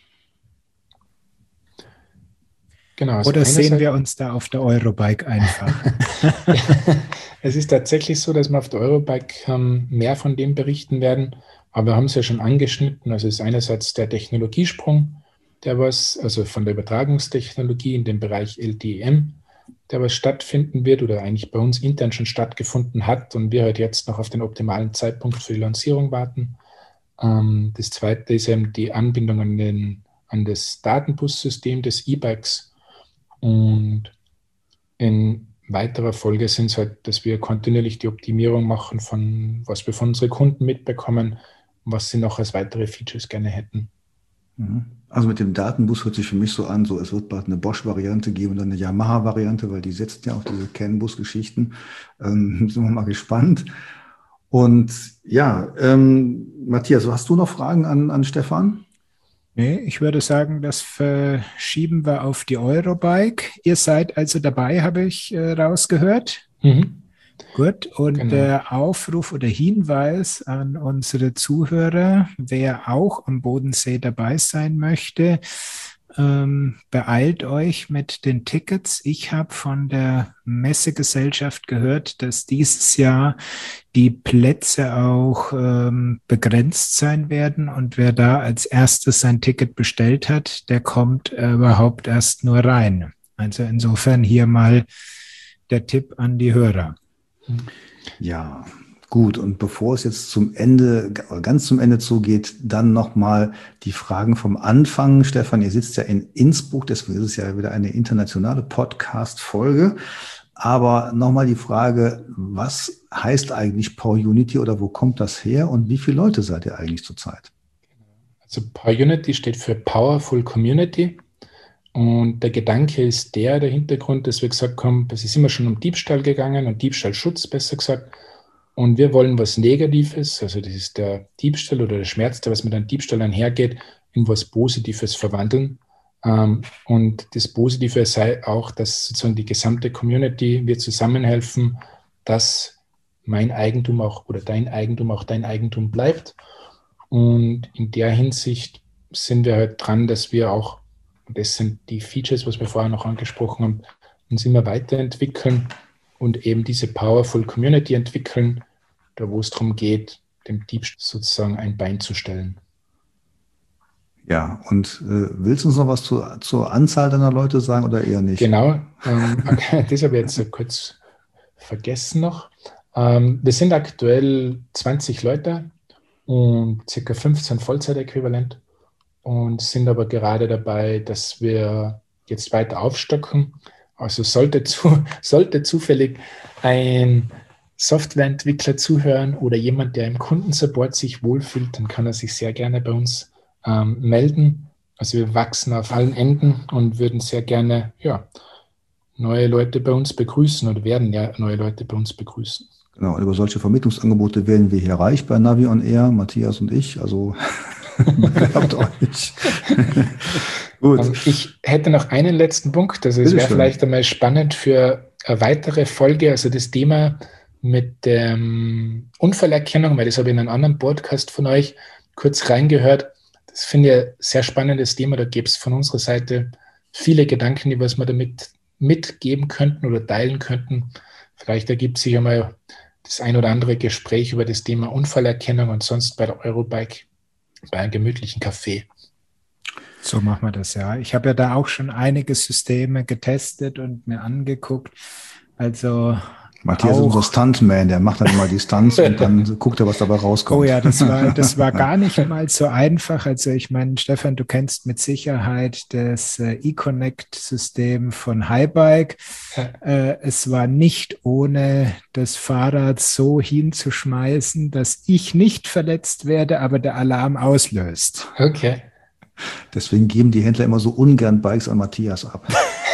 Genau, also oder sehen Seite wir uns da auf der Eurobike einfach? Es ist tatsächlich so, dass wir auf der Eurobike ähm, mehr von dem berichten werden, aber wir haben es ja schon angeschnitten. Also es ist einerseits der Technologiesprung, der was, also von der Übertragungstechnologie in den Bereich L T E M, der was stattfinden wird oder eigentlich bei uns intern schon stattgefunden hat und wir halt jetzt noch auf den optimalen Zeitpunkt für die Lancierung warten. Ähm, das zweite ist eben die Anbindung an, den, an das Datenbussystem des E-Bikes und in weiterer Folge sind es halt, dass wir kontinuierlich die Optimierung machen von was wir von unseren Kunden mitbekommen, was sie noch als weitere Features gerne hätten. Also mit dem Datenbus hört sich für mich so an, so es wird bald eine Bosch-Variante geben und dann eine Yamaha-Variante, weil die setzt ja auf diese CAN-Bus-Geschichten. Ähm, sind wir mal gespannt. Und ja, ähm, Matthias, hast du noch Fragen an, an Stefan? Nee, ich würde sagen, das verschieben wir auf die Eurobike. Ihr seid also dabei, habe ich äh, rausgehört. Mhm. Gut, und Genau. der Aufruf oder Hinweis an unsere Zuhörer, wer auch am Bodensee dabei sein möchte, ähm, beeilt euch mit den Tickets. Ich habe von der Messegesellschaft gehört, dass dieses Jahr die Plätze auch ähm, begrenzt sein werden und wer da als erstes sein Ticket bestellt hat, der kommt äh, überhaupt erst nur rein. Also insofern hier mal der Tipp an die Hörer. Ja, gut. Und bevor es jetzt zum Ende, ganz zum Ende zugeht, dann nochmal die Fragen vom Anfang. Stefan, ihr sitzt ja in Innsbruck, deswegen ist es ja wieder eine internationale Podcast-Folge. Aber nochmal die Frage, was heißt eigentlich PowerUnity oder wo kommt das her und wie viele Leute seid ihr eigentlich zurzeit? Also PowerUnity steht für Powerful Community. Und der Gedanke ist der, der Hintergrund, dass wir gesagt haben, es ist immer schon um Diebstahl gegangen und Diebstahlschutz, besser gesagt. Und wir wollen was Negatives, also das ist der Diebstahl oder der Schmerz, der was mit einem Diebstahl einhergeht, in was Positives verwandeln. Und das Positive sei auch, dass sozusagen die gesamte Community, wir zusammenhelfen, dass mein Eigentum auch oder dein Eigentum auch dein Eigentum bleibt. Und in der Hinsicht sind wir halt dran, dass wir auch, und das sind die Features, was wir vorher noch angesprochen haben, uns immer weiterentwickeln und eben diese Powerful Community entwickeln, da wo es darum geht, dem Diebstahl sozusagen ein Bein zu stellen. Ja, und äh, willst du uns noch was zu, zur Anzahl deiner Leute sagen oder eher nicht? Genau, ähm, okay, das habe ich jetzt kurz vergessen noch. Ähm, wir sind aktuell zwanzig Leute und ca. fünfzehn Vollzeitäquivalent. Und sind aber gerade dabei, dass wir jetzt weiter aufstocken. Also sollte, zu, sollte zufällig ein Softwareentwickler zuhören oder jemand, der im Kundensupport sich wohlfühlt, dann kann er sich sehr gerne bei uns ähm, melden. Also wir wachsen auf allen Enden und würden sehr gerne ja, neue Leute bei uns begrüßen oder werden ja neue Leute bei uns begrüßen. Genau, und über solche Vermittlungsangebote werden wir hier reich bei Navi on Air, Matthias und ich. Also bewerbt euch. Gut. Ich hätte noch einen letzten Punkt. Also es wäre vielleicht einmal spannend für eine weitere Folge, also das Thema mit der ähm, Unfallerkennung, weil das habe ich in einem anderen Podcast von euch kurz reingehört. Das finde ich ein sehr spannendes Thema. Da gibt es von unserer Seite viele Gedanken, die was wir damit mitgeben könnten oder teilen könnten. Vielleicht ergibt sich einmal das ein oder andere Gespräch über das Thema Unfallerkennung und sonst bei der Eurobike bei einem gemütlichen Kaffee. So machen wir das, ja. Ich habe ja da auch schon einige Systeme getestet und mir angeguckt. Also Matthias ist unser Stuntman, der macht dann immer die Stunts und dann guckt er, was dabei rauskommt. Oh ja, das war, das war gar nicht mal so einfach. Also ich meine, Stefan, du kennst mit Sicherheit das äh, eConnect-System von Highbike. Äh, es war nicht ohne das Fahrrad so hinzuschmeißen, dass ich nicht verletzt werde, aber der Alarm auslöst. Okay. Deswegen geben die Händler immer so ungern Bikes an Matthias ab.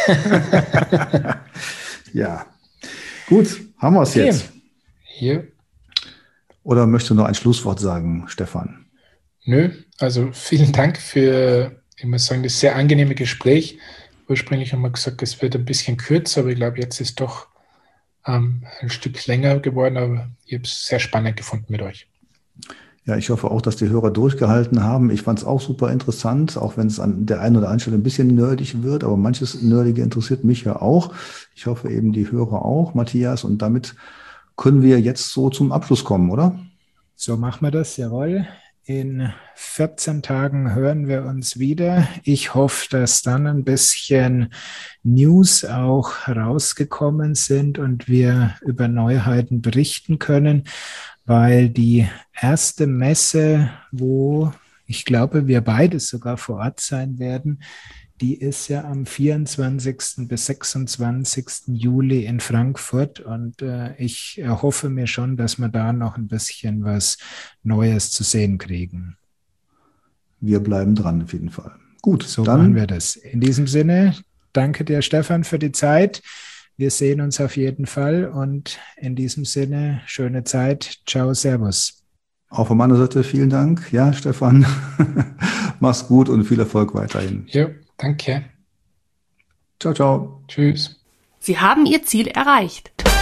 Ja. Gut, haben wir es okay. Jetzt. Hier. Oder möchtest du noch ein Schlusswort sagen, Stefan? Nö, also vielen Dank für, ich muss sagen, das sehr angenehme Gespräch. Ursprünglich haben wir gesagt, es wird ein bisschen kürzer, aber ich glaube, jetzt ist doch ähm, ein Stück länger geworden, aber ich habe es sehr spannend gefunden mit euch. Ja, ich hoffe auch, dass die Hörer durchgehalten haben. Ich fand es auch super interessant, auch wenn es an der einen oder anderen Stelle ein bisschen nerdig wird, aber manches Nerdige interessiert mich ja auch. Ich hoffe eben die Hörer auch, Matthias, und damit können wir jetzt so zum Abschluss kommen, oder? So machen wir das, jawohl. In vierzehn Tagen hören wir uns wieder. Ich hoffe, dass dann ein bisschen News auch rausgekommen sind und wir über Neuheiten berichten können, weil die erste Messe, wo ich glaube, wir beide sogar vor Ort sein werden, die ist ja am vierundzwanzigsten bis sechsundzwanzigsten Juli in Frankfurt und äh, ich erhoffe mir schon, dass wir da noch ein bisschen was Neues zu sehen kriegen. Wir bleiben dran auf jeden Fall. Gut, so dann machen wir das. In diesem Sinne, danke dir, Stefan, für die Zeit. Wir sehen uns auf jeden Fall und in diesem Sinne, schöne Zeit. Ciao, servus. Auch von meiner Seite vielen Dank. Ja, Stefan, mach's gut und viel Erfolg weiterhin. Ja. Danke. Ciao, ciao. Tschüss. Sie haben Ihr Ziel erreicht.